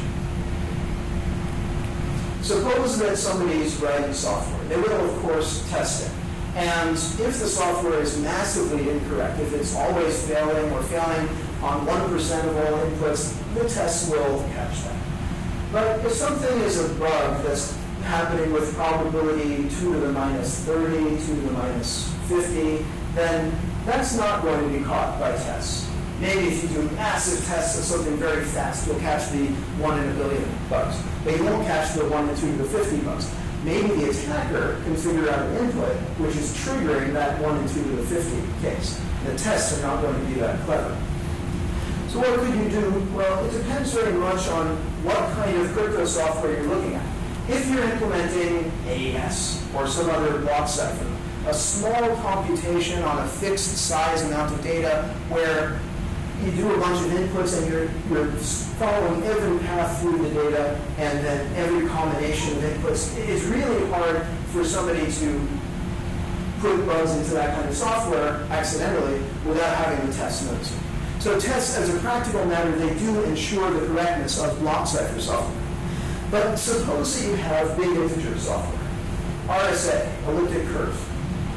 Suppose that somebody is writing software. They will, of course, test it. And if the software is massively incorrect, if it's always failing or failing on one percent of all inputs, the tests will catch that. But if something is a bug that's happening with probability two to the minus thirty, two to the minus fifty, then that's not going to be caught by tests. Maybe if you do massive tests of something very fast, you'll catch the one in a billion bugs. But you won't catch the one to two to the fifty bugs. Maybe the attacker can figure out an input which is triggering that one and two to the fifty case. The tests are not going to be that clever. So what could you do? Well, it depends very much on what kind of crypto software you're looking at. If you're implementing A E S or some other block cipher, a small computation on a fixed size amount of data where you do a bunch of inputs and you're, you're following every path through the data and then every combination of inputs, it's really hard for somebody to put bugs into that kind of software accidentally without having the test notice. So tests, as a practical matter, they do ensure the correctness of block cipher software. But suppose that you have big integer software, R S A, elliptic curve.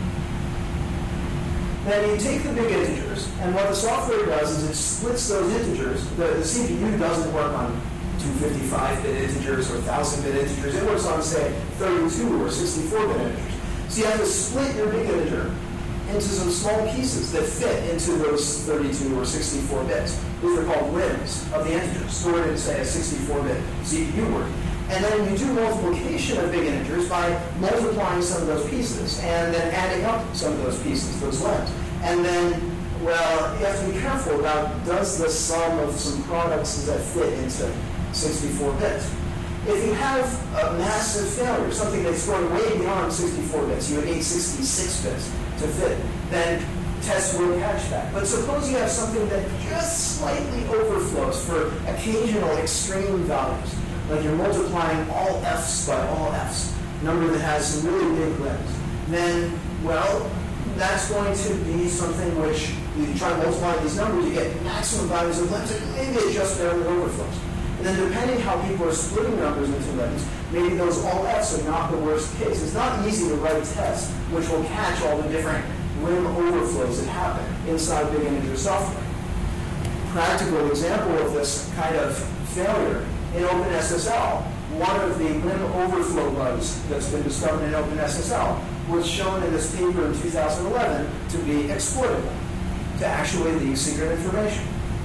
Then you take the big integers, and what the software does is it splits those integers. The, the C P U doesn't work on two hundred fifty-five bit integers or one thousand bit integers. It works on, say, thirty-two or sixty-four bit integers. So you have to split your big integer into some small pieces that fit into those thirty-two or sixty-four bits. Those are called rims of the integers, stored in, say, a sixty-four bit C P U word. And then you do multiplication of big integers by multiplying some of those pieces and then adding up some of those pieces, those lengths. And then well, you have to be careful about, does the sum of some products, does that fit into sixty-four bits? If you have a massive failure, something that's going way beyond sixty-four bits, you would need sixty-six bits to fit, then tests will catch that. But suppose you have something that just slightly overflows for occasional extreme values, like you're multiplying all f's by all f's, a number that has some really big limbs, then, well, that's going to be something which you try to multiply these numbers, you get maximum values of limbs, and maybe it just barely overflows. And then depending how people are splitting numbers into limbs, maybe those all f's are not the worst case. It's not easy to write tests which will catch all the different limb overflows that happen inside big integer software. Practical example of this kind of failure in OpenSSL, one of the limb overflow bugs that's been discovered in OpenSSL was shown in this paper in two thousand eleven to be exploitable, to actually leak secret information.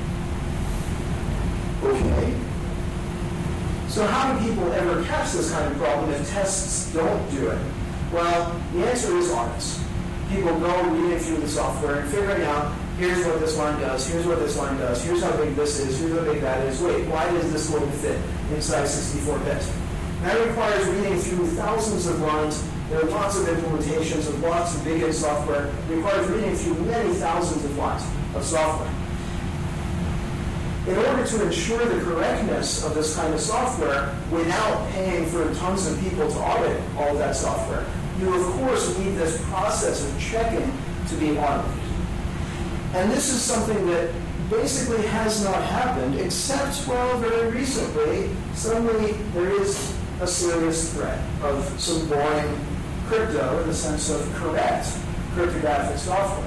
Okay. So how do people ever catch this kind of problem if tests don't do it? Well, the answer is honest. People go reading through the software and figuring out, here's what this line does, here's what this line does, here's how big this is, here's how big that is. Wait, why does this going to fit inside sixty-four bits? That requires reading through thousands of lines. There are lots of implementations of lots of big software. It requires reading through many thousands of lines of software. In order to ensure the correctness of this kind of software without paying for tons of people to audit all of that software, you of course need this process of checking to be automated. And this is something that basically has not happened, except, well, very recently, suddenly there is a serious threat of some boring crypto in the sense of correct cryptographic software.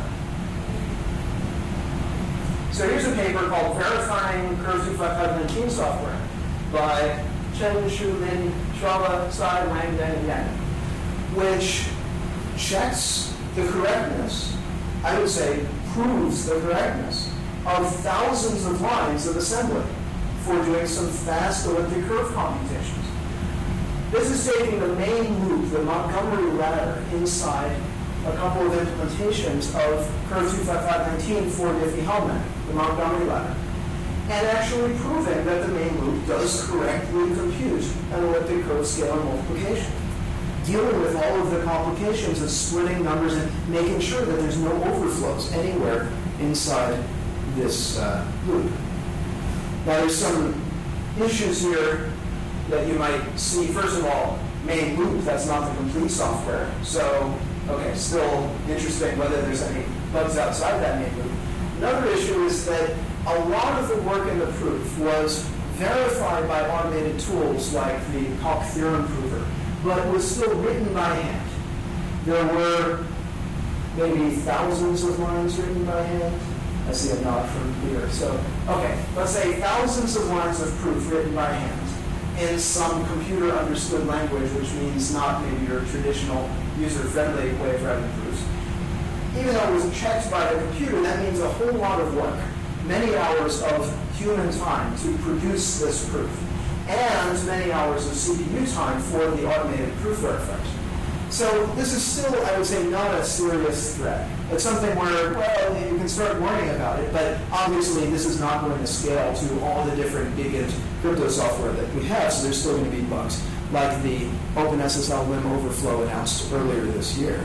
So here's a paper called Verifying Curve two five five nineteen Software by Chen, Shu, Lin, Shrawa, Sai, Wang, Dan, and Yang, which checks the correctness, I would say proves the correctness, of thousands of lines of assembly for doing some fast elliptic curve computations. This is taking the main loop, the Montgomery ladder, inside a couple of implementations of Curve two five five nineteen for Diffie-Hellman, the Montgomery ladder, and actually proving that the main loop does correctly compute an elliptic curve scalar multiplication, dealing with all of the complications of splitting numbers and making sure that there's no overflows anywhere inside this uh, loop. Now there's some issues here that you might see. First of all, main loop, that's not the complete software. So, okay, still interesting whether there's any bugs outside that main loop. Another issue is that a lot of the work in the proof was verified by automated tools like the Koch theorem prover, but was still written by hand. There were maybe thousands of lines written by hand. I see a nod from here. So, okay, let's say thousands of lines of proof written by hand in some computer understood language, which means not maybe your traditional user-friendly way of writing proofs. Even though it was checked by the computer, that means a whole lot of work, many hours of human time to produce this proof, and many hours of C P U time for the automated proof verifiers. So this is still, I would say, not a serious threat. It's something where, well, you can start worrying about it, but obviously this is not going to scale to all the different big crypto software that we have, so there's still going to be bugs, like the OpenSSL limb overflow announced earlier this year.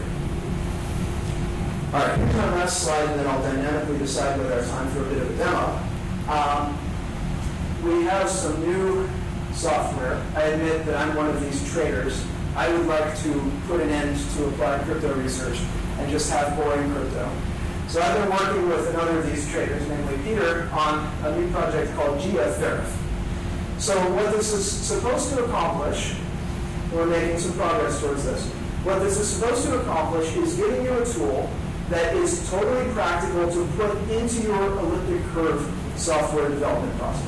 All right, here's my last slide, and then I'll dynamically decide whether I have time for a bit of a demo. Um, we have some new software. I admit that I'm one of these traders. I would like to put an end to applied crypto research and just have boring crypto. So I've been working with another of these traders, namely Peter, on a new project called G F Verif. So what this is supposed to accomplish, we're making some progress towards this, what this is supposed to accomplish is giving you a tool that is totally practical to put into your elliptic curve software development process.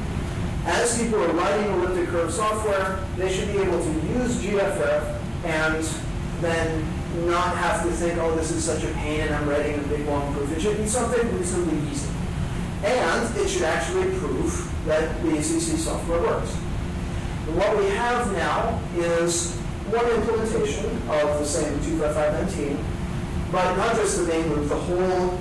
As people are writing elliptic curve software, they should be able to use G F Verif and then not have to think, oh, this is such a pain and I'm writing a big long proof. It should be something reasonably easy. And it should actually prove that the E C C software works. And what we have now is one implementation of the same two five five nineteen, but not just the main loop, the whole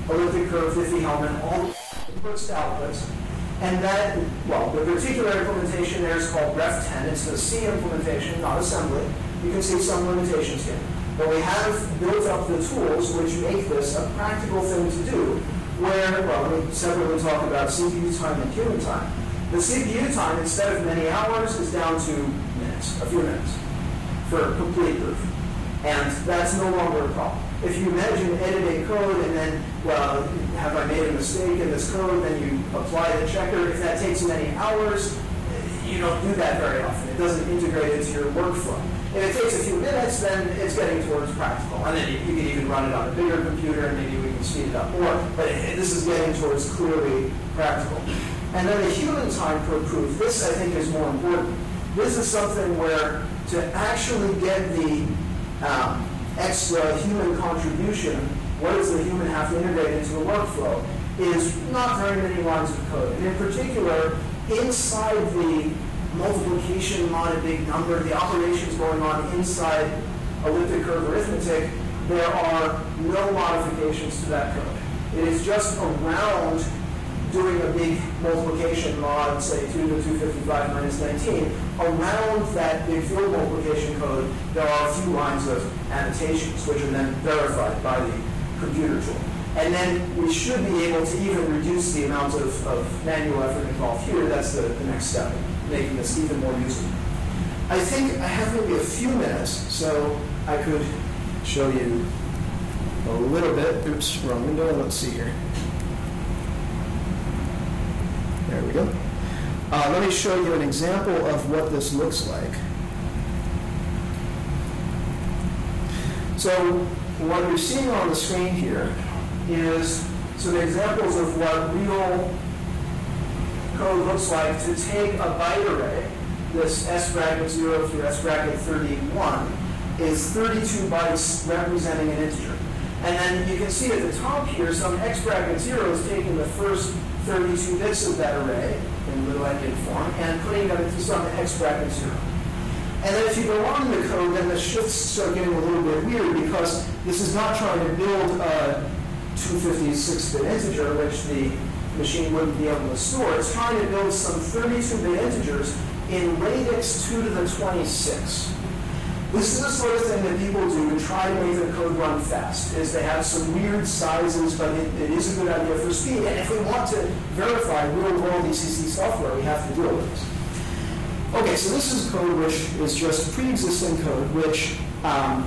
elliptic curve, Diffie-Hellman, all inputs to outputs. And that, well, the particular implementation there is called ref ten. It's the C implementation, not assembly. You can see some limitations here. But we have built up the tools which make this a practical thing to do, where, well, let me separately talk about C P U time and human time. The C P U time, instead of many hours, is down to minutes, a few minutes, for complete proof. And that's no longer a problem. If you imagine editing code and then, well, have I made a mistake in this code, then you apply the checker. If that takes many hours, you don't do that very often. It doesn't integrate into your workflow. If it takes a few minutes, then it's getting towards practical. And then you, you can even run it on a bigger computer, and maybe we can speed it up more. But it, this is getting towards clearly practical. And then the human time per proof, this I think is more important. This is something where to actually get the um, extra human contribution, what does the human have to integrate into a workflow, is not very many lines of code. And in particular, inside the multiplication on a big number, the operations going on inside elliptic curve arithmetic, there are no modifications to that code. It is just around doing a big multiplication mod, say two to two fifty-five minus nineteen, around that big field multiplication code, there are a few lines of annotations, which are then verified by the computer tool. And then we should be able to even reduce the amount of, of manual effort involved here. That's the, the next step, making this even more usable. I think I have maybe a few minutes, so I could show you a little bit. Oops, wrong window. Let's see here. There we go. Uh, let me show you an example of what this looks like. So what you're seeing on the screen here is some examples of what real code looks like to take a byte array. This S bracket zero through S bracket thirty-one is thirty-two bytes representing an integer. And then you can see at the top here, some X bracket zero is taking the first thirty-two bits of that array in little endian form and putting them into some X bracket zero. And then if you go on in the code, then the shifts start getting a little bit weird because this is not trying to build a two fifty-six bit integer, which the machine wouldn't be able to store. It's trying to build some thirty-two bit integers in radix two to the twenty-six. This is the sort of thing that people do to try to make their code run fast, is they have some weird sizes, but it, it is a good idea for speed. And if we want to verify real-world E C C software, we have to deal with this. Okay, so this is code which is just pre-existing code, which um,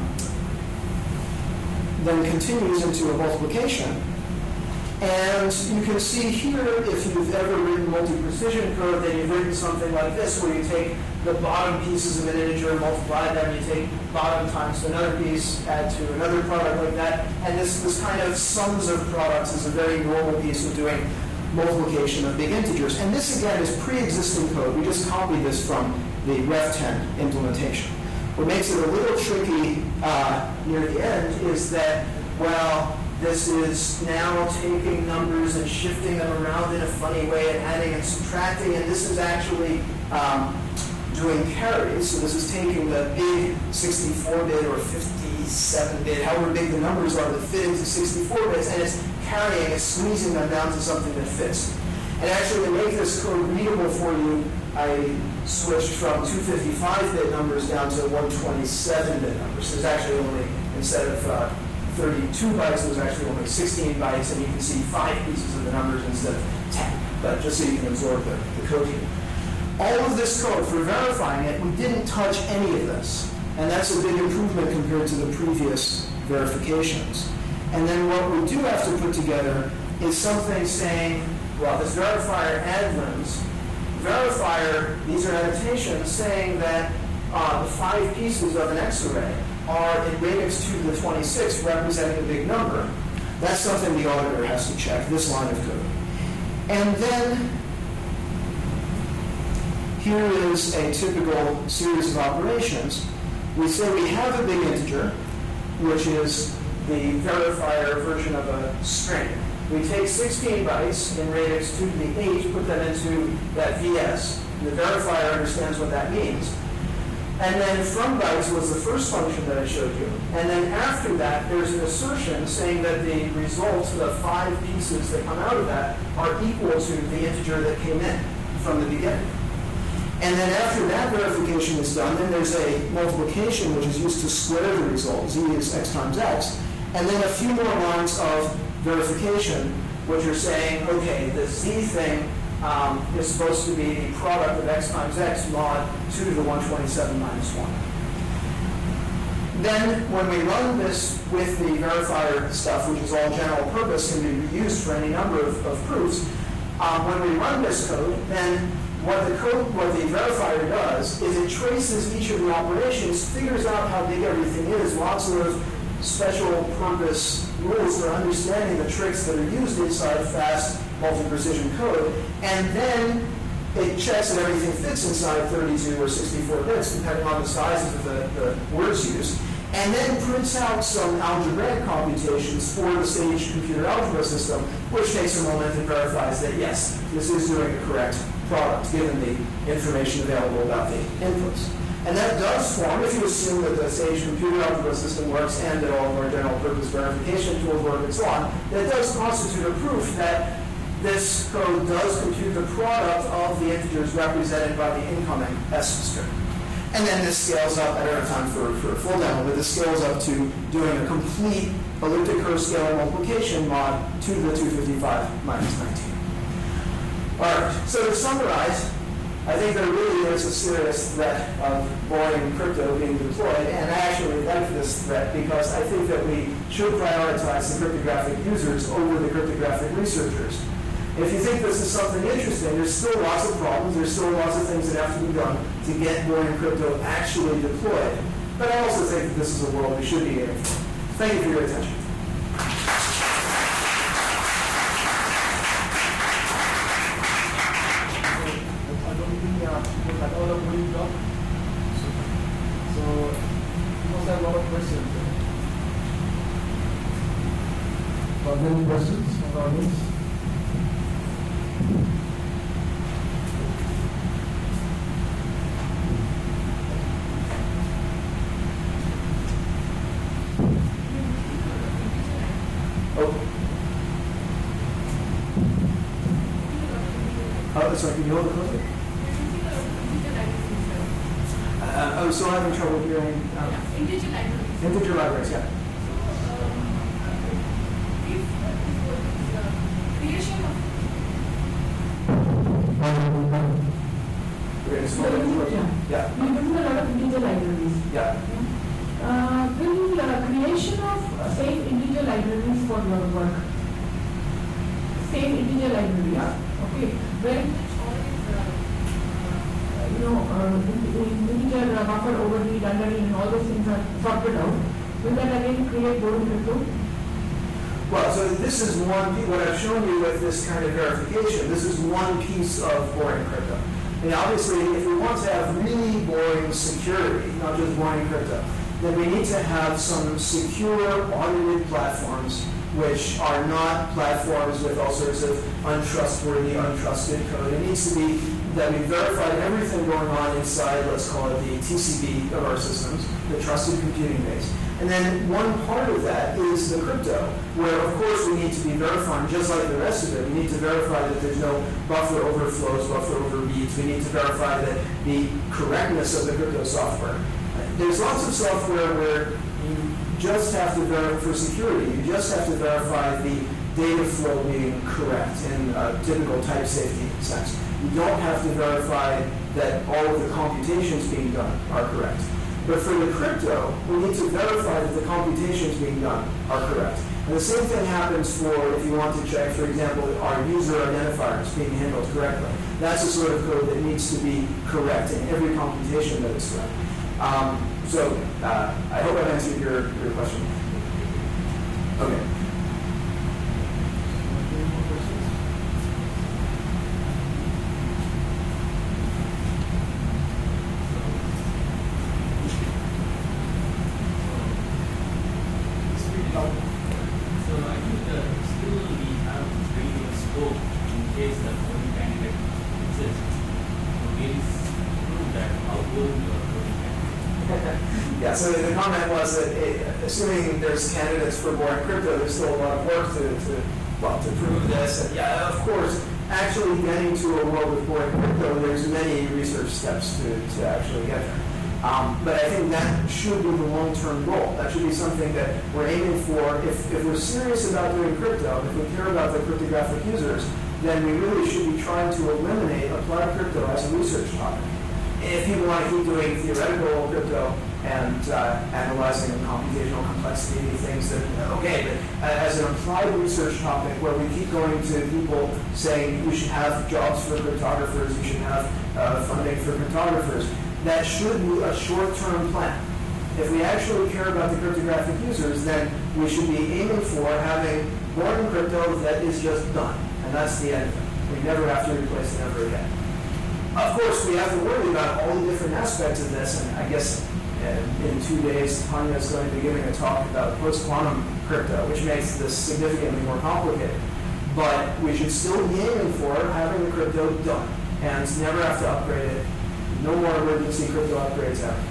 then continues into a multiplication. And you can see here, if you've ever written multi-precision code, then you've written something like this, where you take the bottom pieces of an integer, multiply them, you take bottom times another piece, add to another product like that. And this, this kind of sums of products is a very normal piece of doing multiplication of big integers. And this, again, is pre-existing code. We just copied this from the ref ten implementation. What makes it a little tricky uh, near the end is that, well, this is now taking numbers and shifting them around in a funny way and adding and subtracting, and this is actually um, doing carries. So this is taking the big sixty-four bit or fifty-seven bit, however big the numbers are that fit into sixty-four bits, and it's carrying, it's squeezing them down to something that fits. And actually, to make this code readable for you, I switched from two fifty-five bit numbers down to one twenty-seven bit numbers. So there's actually only, instead of uh, thirty-two bytes, it was actually only sixteen bytes, and you can see five pieces of the numbers instead of ten, but just so you can absorb the, the code here. All of this code, for verifying it, we didn't touch any of this, and that's a big improvement compared to the previous verifications. And then what we do have to put together is something saying, well, this verifier add limbs, verifier, these are annotations saying that uh, the five pieces of an X array are in radix two to the twenty-six, representing a big number. That's something the auditor has to check, this line of code. And then here is a typical series of operations. We say we have a big integer, which is the verifier version of a string. We take sixteen bytes in radix two to the eight, put them into that V S, and the verifier understands what that means. And then from bytes was the first function that I showed you. And then after that, there's an assertion saying that the results, the five pieces that come out of that, are equal to the integer that came in from the beginning. And then after that verification is done, then there's a multiplication which is used to square the result. Z is x times x. And then a few more lines of verification, which are saying, okay, the Z thing um, is supposed to be the product of x times x mod two to the one twenty-seven minus one. Then when we run this with the verifier stuff, which is all general purpose, can be reused for any number of, of proofs, um, when we run this code, then what the code, what the verifier does is it traces each of the operations, figures out how big everything is, lots of special purpose rules for understanding the tricks that are used inside fast multi-precision code, and then it checks that everything fits inside thirty-two or sixty-four bits, depending on the sizes of the, the words used, and then prints out some algebraic computations for the Sage computer algebra system, which takes a moment and verifies that, yes, this is doing the correct product, given the information available about the inputs. And that does form, if you assume that the Sage computer algebra system works and that all of our general purpose verification tools work and so on, that does constitute a proof that this code does compute the product of the integers represented by the incoming S string. And then this scales up, I don't have time for, for a full demo, but this scales up to doing a complete elliptic curve scalar multiplication mod to the two fifty-five minus nineteen. All right, so to summarize, I think there really is a serious threat of boring crypto being deployed, and I actually like this threat because I think that we should prioritize the cryptographic users over the cryptographic researchers. If you think this is something interesting, there's still lots of problems, there's still lots of things that have to be done to get boring crypto actually deployed. But I also think that this is a world we should be aiming for. Thank you for your attention. At all of my job. So, you must have a lot of questions. Are there any questions from the audience? Oh. Oh, sorry, can you hold it closer? Uh, oh, so I'm having trouble hearing. Um, Yeah, integer libraries. integer libraries, yeah. So, um, if uh, creation of We're going to slow down. Yeah. Yeah. we do a lot of integer libraries. Yeah. Uh, will uh, creation of uh, safe integer libraries for your work? Safe integer libraries. Yeah. Okay. When all is uh, uh, you know uh, in- in- integer uh, buffer overread, underread, and all those things are sorted out, will that again create boring crypto? Well, so this is one, piece- what I've shown you with this kind of verification, this is one piece of boring crypto. And obviously, if we want to have really boring security, not just boring crypto, then we need to have some secure, audited platforms which are not platforms with all sorts of untrustworthy, untrusted code. It needs to be that we verified everything going on inside, let's call it the T C B of our systems, the trusted computing base. And then one part of that is the crypto, where of course we need to be verifying, just like the rest of it, we need to verify that there's no buffer overflows, buffer overreads. We need to verify that the correctness of the crypto software. There's lots of software where you just have to verify for security, you just have to verify the data flow being correct in a typical type safety sense. You don't have to verify that all of the computations being done are correct. But for the crypto, we need to verify that the computations being done are correct. And the same thing happens for if you want to check, for example, our user identifiers being handled correctly. That's a sort of code that needs to be correct in every computation that it's run. Um, so uh, I hope I've answered your, your question. Okay. Any more questions? So I think uh, still we have very little scope in case the voting candidate exists. So it is true that how good your voting candidate Yeah, so the comment was that it, assuming there's candidates for boring crypto, there's still a lot of work to, to well, to prove this. And yeah, of course, actually getting to a world with boring crypto, there's many research steps to, to actually get there. Um, but I think that should be the long-term goal. That should be something that we're aiming for. If, if we're serious about doing crypto, if we care about the cryptographic users, then we really should be trying to eliminate applied crypto as a research topic. If people want to keep doing theoretical crypto and uh, analyzing computational complexity, things that, okay, but as an applied research topic where we keep going to people saying you should have jobs for cryptographers, you should have uh, funding for cryptographers, that should be a short-term plan. If we actually care about the cryptographic users, then we should be aiming for having boring crypto that is just done. And that's the end of it. We never have to replace it ever again. Of course, we have to worry about all the different aspects of this, and I guess uh, in two days, Tanya is going to be giving a talk about post-quantum crypto, which makes this significantly more complicated. But we should still be aiming for having the crypto done, and never have to upgrade it. No more emergency crypto upgrades ever.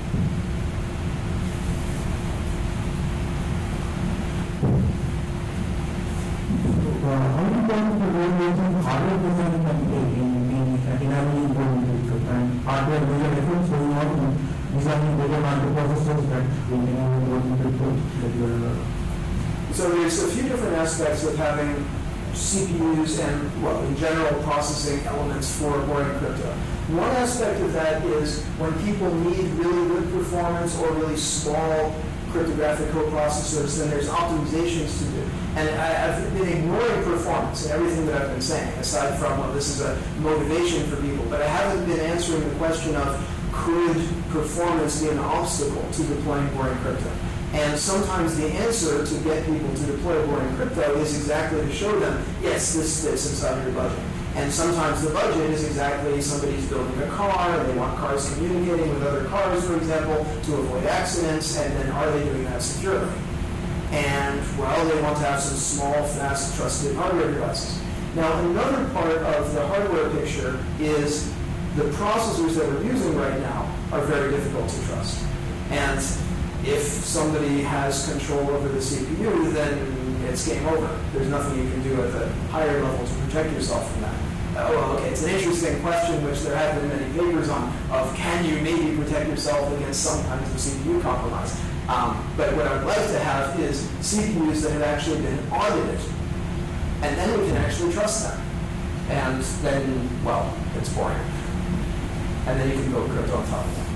How many times the world using hardware design in enabling boring crypto, and hardware major efforts going on in designing better microprocessors that will enable boring crypto that you are. So there's a few different aspects of having C P Us and, well, in general, processing elements for boring crypto. One aspect of that is when people need really good performance or really small cryptographic coprocessors, then there's optimizations to do. And I, I've been ignoring performance and everything that I've been saying, aside from, well, this is a motivation for people. But I haven't been answering the question of, could performance be an obstacle to deploying boring crypto? And sometimes the answer to get people to deploy boring crypto is exactly to show them, yes, this fits inside your budget. And sometimes the budget is exactly somebody's building a car, and they want cars communicating with other cars, for example, to avoid accidents, and then are they doing that securely? And, well, they want to have some small, fast, trusted hardware devices. Now, another part of the hardware picture is the processors that we're using right now are very difficult to trust. And if somebody has control over the C P U, then it's game over. There's nothing you can do at the higher level to protect yourself from that. Oh, well, okay, it's an interesting question, which there have been many papers on, of can you maybe protect yourself against some kinds of C P U compromise? Um, but what I'd like to have is C P Us that have actually been audited, and then we can actually trust them. And then, well, it's boring. And then you can build crypto on top of that.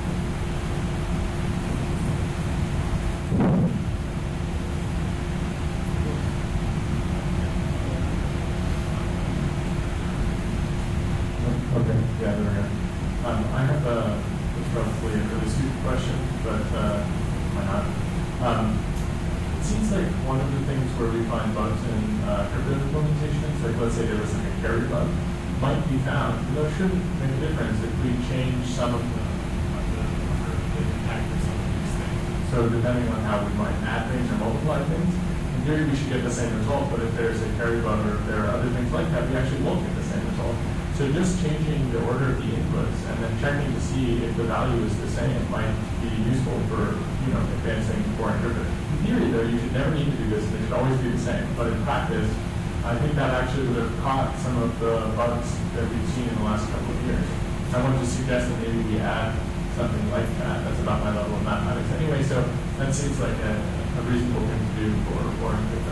Okay, yeah, there we go. Um, I have a, it's probably a really stupid question, but uh, why not? Um, it seems like one of the things where we find bugs in uh, crypto implementations, like let's say there was like a carry bug, might be found, but that shouldn't make a difference if we change some of the, like the number of the impact of some of these things. So depending on how we might add things or multiply things, in theory we should get the same result, but if there's a carry bug or if there are other things like that, we actually won't get the same result. So just changing the order of the inputs and then checking to see if the value is the same might be useful for, you know, advancing boring crypto. In theory, though, you should never need to do this. They should always be the same. But in practice, I think that actually would have caught some of the bugs that we've seen in the last couple of years. I wanted to suggest that maybe we add something like that. That's about my level of mathematics anyway. So that seems like a, a reasonable thing to do for boring crypto.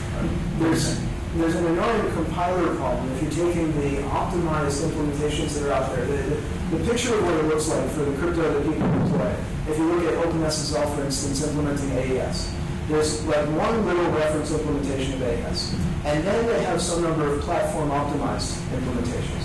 There's There's an annoying compiler problem if you're taking the optimized implementations that are out there. The, the, the picture of what it looks like for the crypto that people deploy. If you look at OpenSSL, for instance, implementing A E S, there's like one little reference implementation of A E S. And then they have some number of platform-optimized implementations.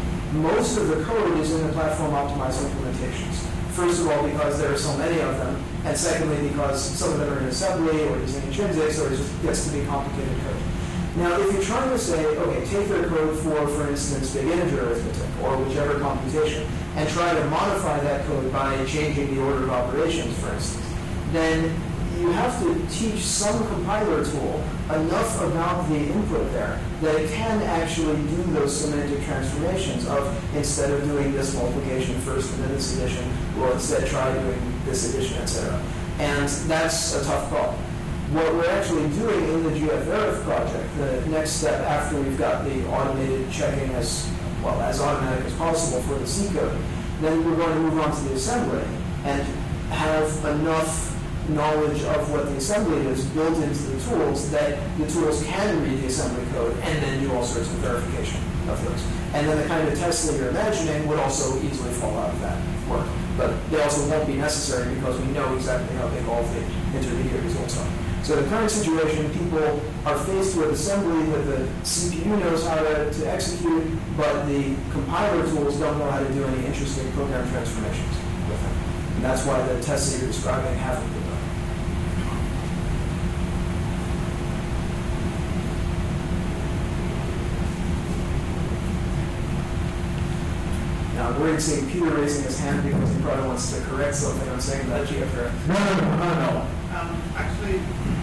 Most of the code is in the platform-optimized implementations. First of all, because there are so many of them, and secondly, because some of them are in assembly or using intrinsics, or it just gets to be complicated code. Now, if you're trying to say, okay, take their code for, for instance, big integer arithmetic, or whichever computation, and try to modify that code by changing the order of operations, for instance, then you have to teach some compiler tool enough about the input there that it can actually do those semantic transformations of, instead of doing this multiplication first and then this addition, well, instead try doing this addition, et cetera. And that's a tough call. What we're actually doing in the G F R F project, the next step after we've got the automated checking as well as automatic as possible for the C code, then we're going to move on to the assembly and have enough knowledge of what the assembly is built into the tools that the tools can read the assembly code and then do all sorts of verification of those. And then the kind of tests that you're imagining would also easily fall out of that work. But they also won't be necessary because we know exactly how big all the intermediate results are. So the current situation, people are faced with assembly that the C P U knows how to, to execute, but the compiler tools don't know how to do any interesting program transformations with them. And that's why the tests that you're describing haven't been done. Now, I'm worried seeing Peter raising his hand because he probably wants to correct something I'm saying about G F R F. No, no, no, no, no. Um, actually,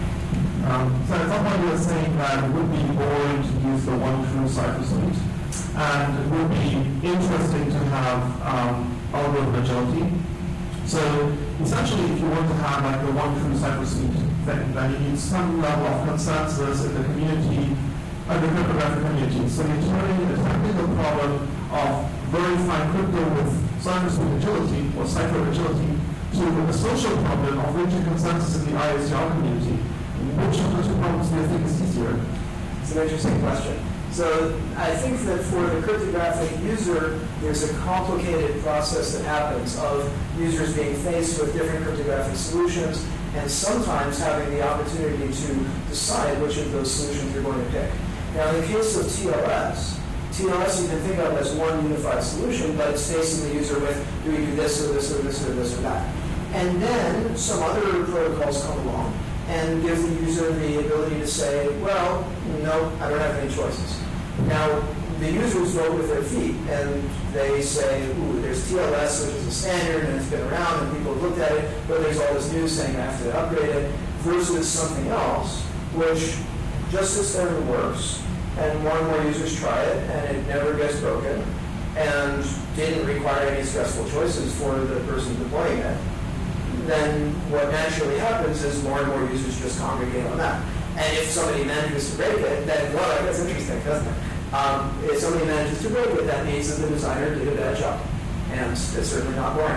Um, so at some point you were saying that it would be boring to use the one true cipher suite, and it would be interesting to have um, algorithm agility. So essentially, if you want to have like the one true cipher suite thing, then you need some level of consensus in the community, uh, the cryptographic community. So you're turning the technical problem of verifying crypto with cipher suite agility or cipher agility to a social problem of reaching consensus in the I S D R community. Which of the two problems do you think is easier? It's an interesting question. So I think that for the cryptographic user, there's a complicated process that happens of users being faced with different cryptographic solutions and sometimes having the opportunity to decide which of those solutions you're going to pick. Now, in the case of T L S, T L S you can think of as one unified solution, but it's facing the user with, do we do this or this or this or this or that? And then some other protocols come along and give the user the ability to say, well, no, I don't have any choices. Now, the users vote with their feet, and they say, ooh, there's T L S, which is a standard, and it's been around, and people have looked at it, but there's all this news saying I have to upgrade it, versus something else, which just sits there and works, and more and more users try it, and it never gets broken, and didn't require any stressful choices for the person deploying it. Then what naturally happens is more and more users just congregate on that. And if somebody manages to break it, then, well, that's interesting, doesn't it? Um, if somebody manages to break it, that means that the designer did a bad job. And it's certainly not boring.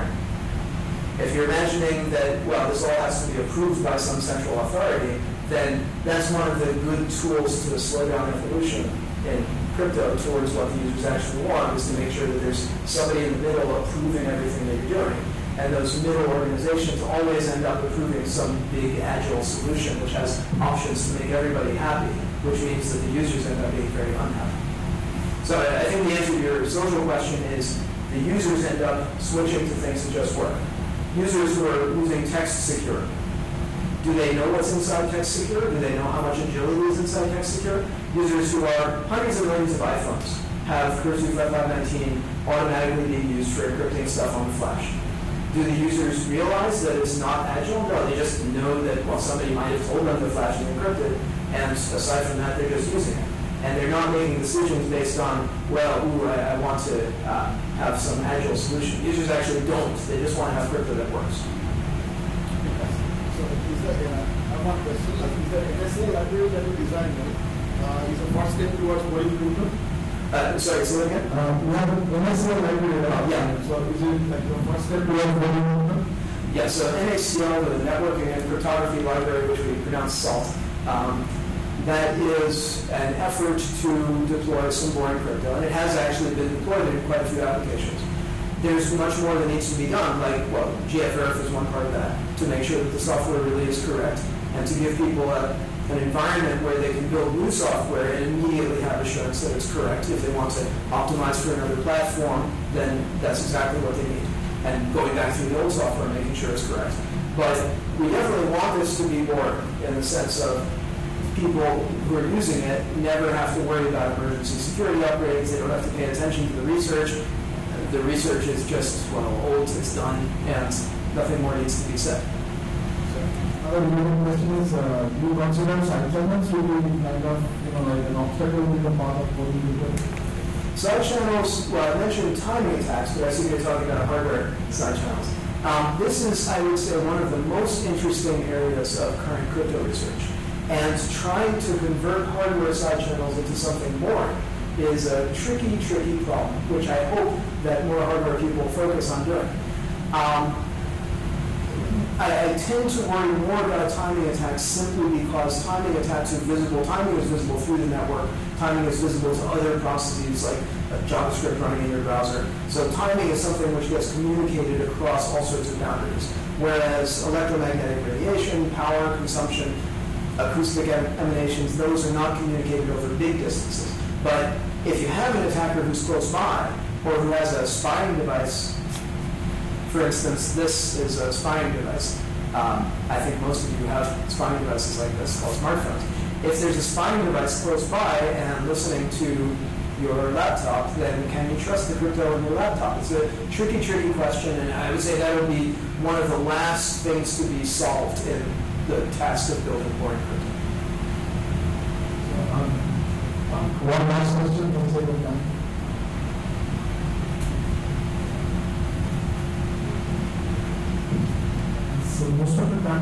If you're imagining that, well, this all has to be approved by some central authority, then that's one of the good tools to slow down evolution in crypto towards what the users actually want, is to make sure that there's somebody in the middle approving everything that you're doing. And those middle organizations always end up approving some big agile solution which has options to make everybody happy, which means that the users end up being very unhappy. So I think the answer to your social question is the users end up switching to things that just work. Users who are using text secure, do they know what's inside text secure? Do they know how much agility is inside text secure? Users who are hundreds of millions of iPhones have Curve two five five nineteen automatically being used for encrypting stuff on the flash. Do the users realize that it's not agile? No, they just know that, well, somebody might have told them the flash is encrypted, and aside from that, they're just using it. And they're not making decisions based on, well, ooh, I, I want to uh, have some agile solution. Users actually don't. They just want to have crypto that works. So, is there, uh, I want to question, like, is there N S A library that you design, uh, is the first step towards going crypto? Uh, sorry, say that again? Uh, we have an N S A library. Oh, yeah. So, is it like the first step towards going crypto? Yeah, so N A C L, the Networking and Cryptography Library, which we pronounce SALT, um, that is an effort to deploy some boring crypto, and it has actually been deployed in quite a few applications. There's much more that needs to be done, like, well, G F R F is one part of that, to make sure that the software really is correct, and to give people a, an environment where they can build new software and immediately have assurance that it's correct. If they want to optimize for another platform, then that's exactly what they need. And going back through the old software and making sure it's correct. But we definitely want this to be boring in the sense of people who are using it never have to worry about emergency security upgrades. They don't have to pay attention to the research. The research is just, well, old, it's done, and nothing more needs to be said. Another related question is, uh, do you consider side channels to be kind of, you know, like an obstacle in the path of going crypto? Side channels, well, I mentioned timing attacks, but I see you're talking about hardware side channels. Um, this is, I would say, one of the most interesting areas of current crypto research. And trying to convert hardware side channels into something more is a tricky, tricky problem, which I hope that more hardware people focus on doing. Um, I, I tend to worry more about timing attacks simply because timing attacks are visible. Timing is visible through the network. Timing is visible to other processes like uh, JavaScript running in your browser. So timing is something which gets communicated across all sorts of boundaries. Whereas electromagnetic radiation, power consumption, acoustic em emanations, those are not communicated over big distances. But if you have an attacker who's close by, or who has a spying device, for instance, this is a spying device. Um, I think most of you have spying devices like this called smartphones. If there's a spying device close by and listening to your laptop, then can you trust the crypto in your laptop? It's a tricky, tricky question, and I would say that would be one of the last things to be solved in the task of building boring crypto. Um, one last question, can you say that now? So most of the time,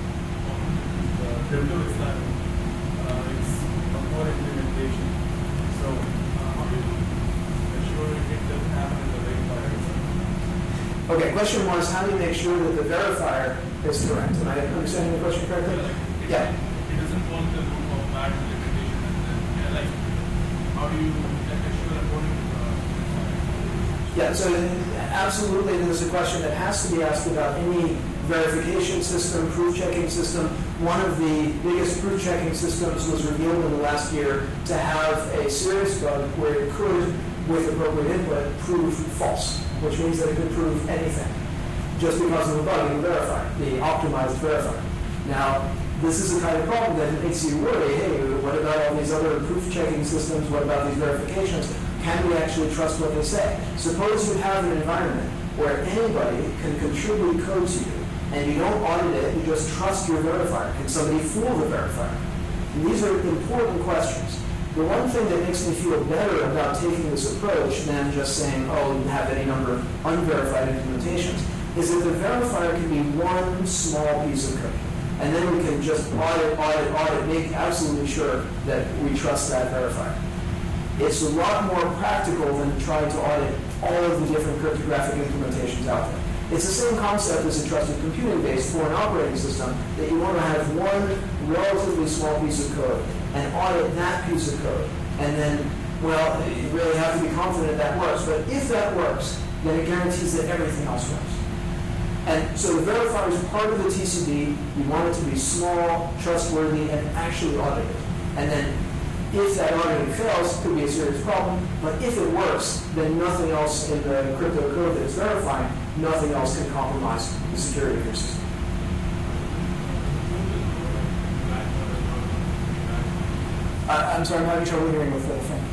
The crypto is that uh, it's a more implementation. So uh, how do you ensure it doesn't happen in the verifier itself? Okay, question was, how do you make sure that the verifier is correct? Am I understanding the question correctly? It, Yeah. It doesn't follow the rule of bad implementation, and then yeah, like how do you like ensure that coding? Uh, Yeah, so absolutely there's a question that has to be asked about any verification system, proof-checking system. One of the biggest proof-checking systems was revealed in the last year to have a serious bug where it could, with appropriate input, prove false, which means that it could prove anything, just because of the bug in the verifier, the optimized verifier. Now, this is the kind of problem that makes you worry, hey, what about all these other proof-checking systems? What about these verifications? Can we actually trust what they say? Suppose you have an environment where anybody can contribute code to you, and you don't audit it, you just trust your verifier. Can somebody fool the verifier? And these are important questions. The one thing that makes me feel better about taking this approach than just saying, oh, you have any number of unverified implementations, is that the verifier can be one small piece of code. And then we can just audit, audit, audit, make absolutely sure that we trust that verifier. It's a lot more practical than trying to audit all of the different cryptographic implementations out there. It's the same concept as a trusted computing base for an operating system, that you want to have one relatively small piece of code and audit that piece of code. And then, well, you really have to be confident that works. But if that works, then it guarantees that everything else works. And so the verifier is part of the T C D. You want it to be small, trustworthy, and actually audited. And then if that auditing fails, it could be a serious problem. But if it works, then nothing else in the crypto code that it's verifying, nothing else can compromise the security of your system. Uh, I'm sorry, I'm having trouble hearing with the thing.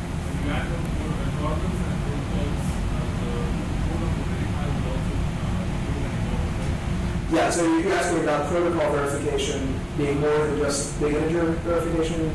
Yeah, so you're asking about protocol verification being more than just big integer verification?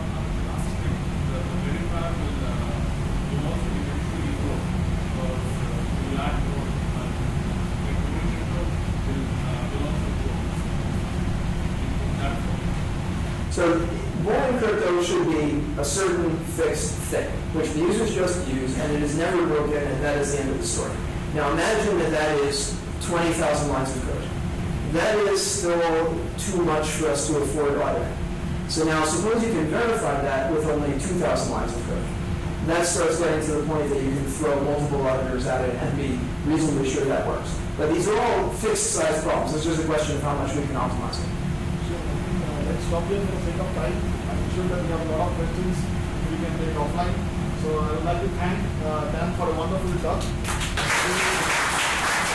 So boring crypto should be a certain fixed thing, which the users just use, and it is never broken, and that is the end of the story. Now imagine that that is twenty thousand lines of code. That is still too much for us to afford auditing. So now suppose you can verify that with only two thousand lines of code. That starts getting to the point that you can throw multiple auditors at it and be reasonably sure that works. But these are all fixed size problems. It's just a question of how much we can optimize it. Let's stop here for the sake of time. I'm sure that we have a lot of questions we can take offline. So I would like to thank uh, Dan for a wonderful talk.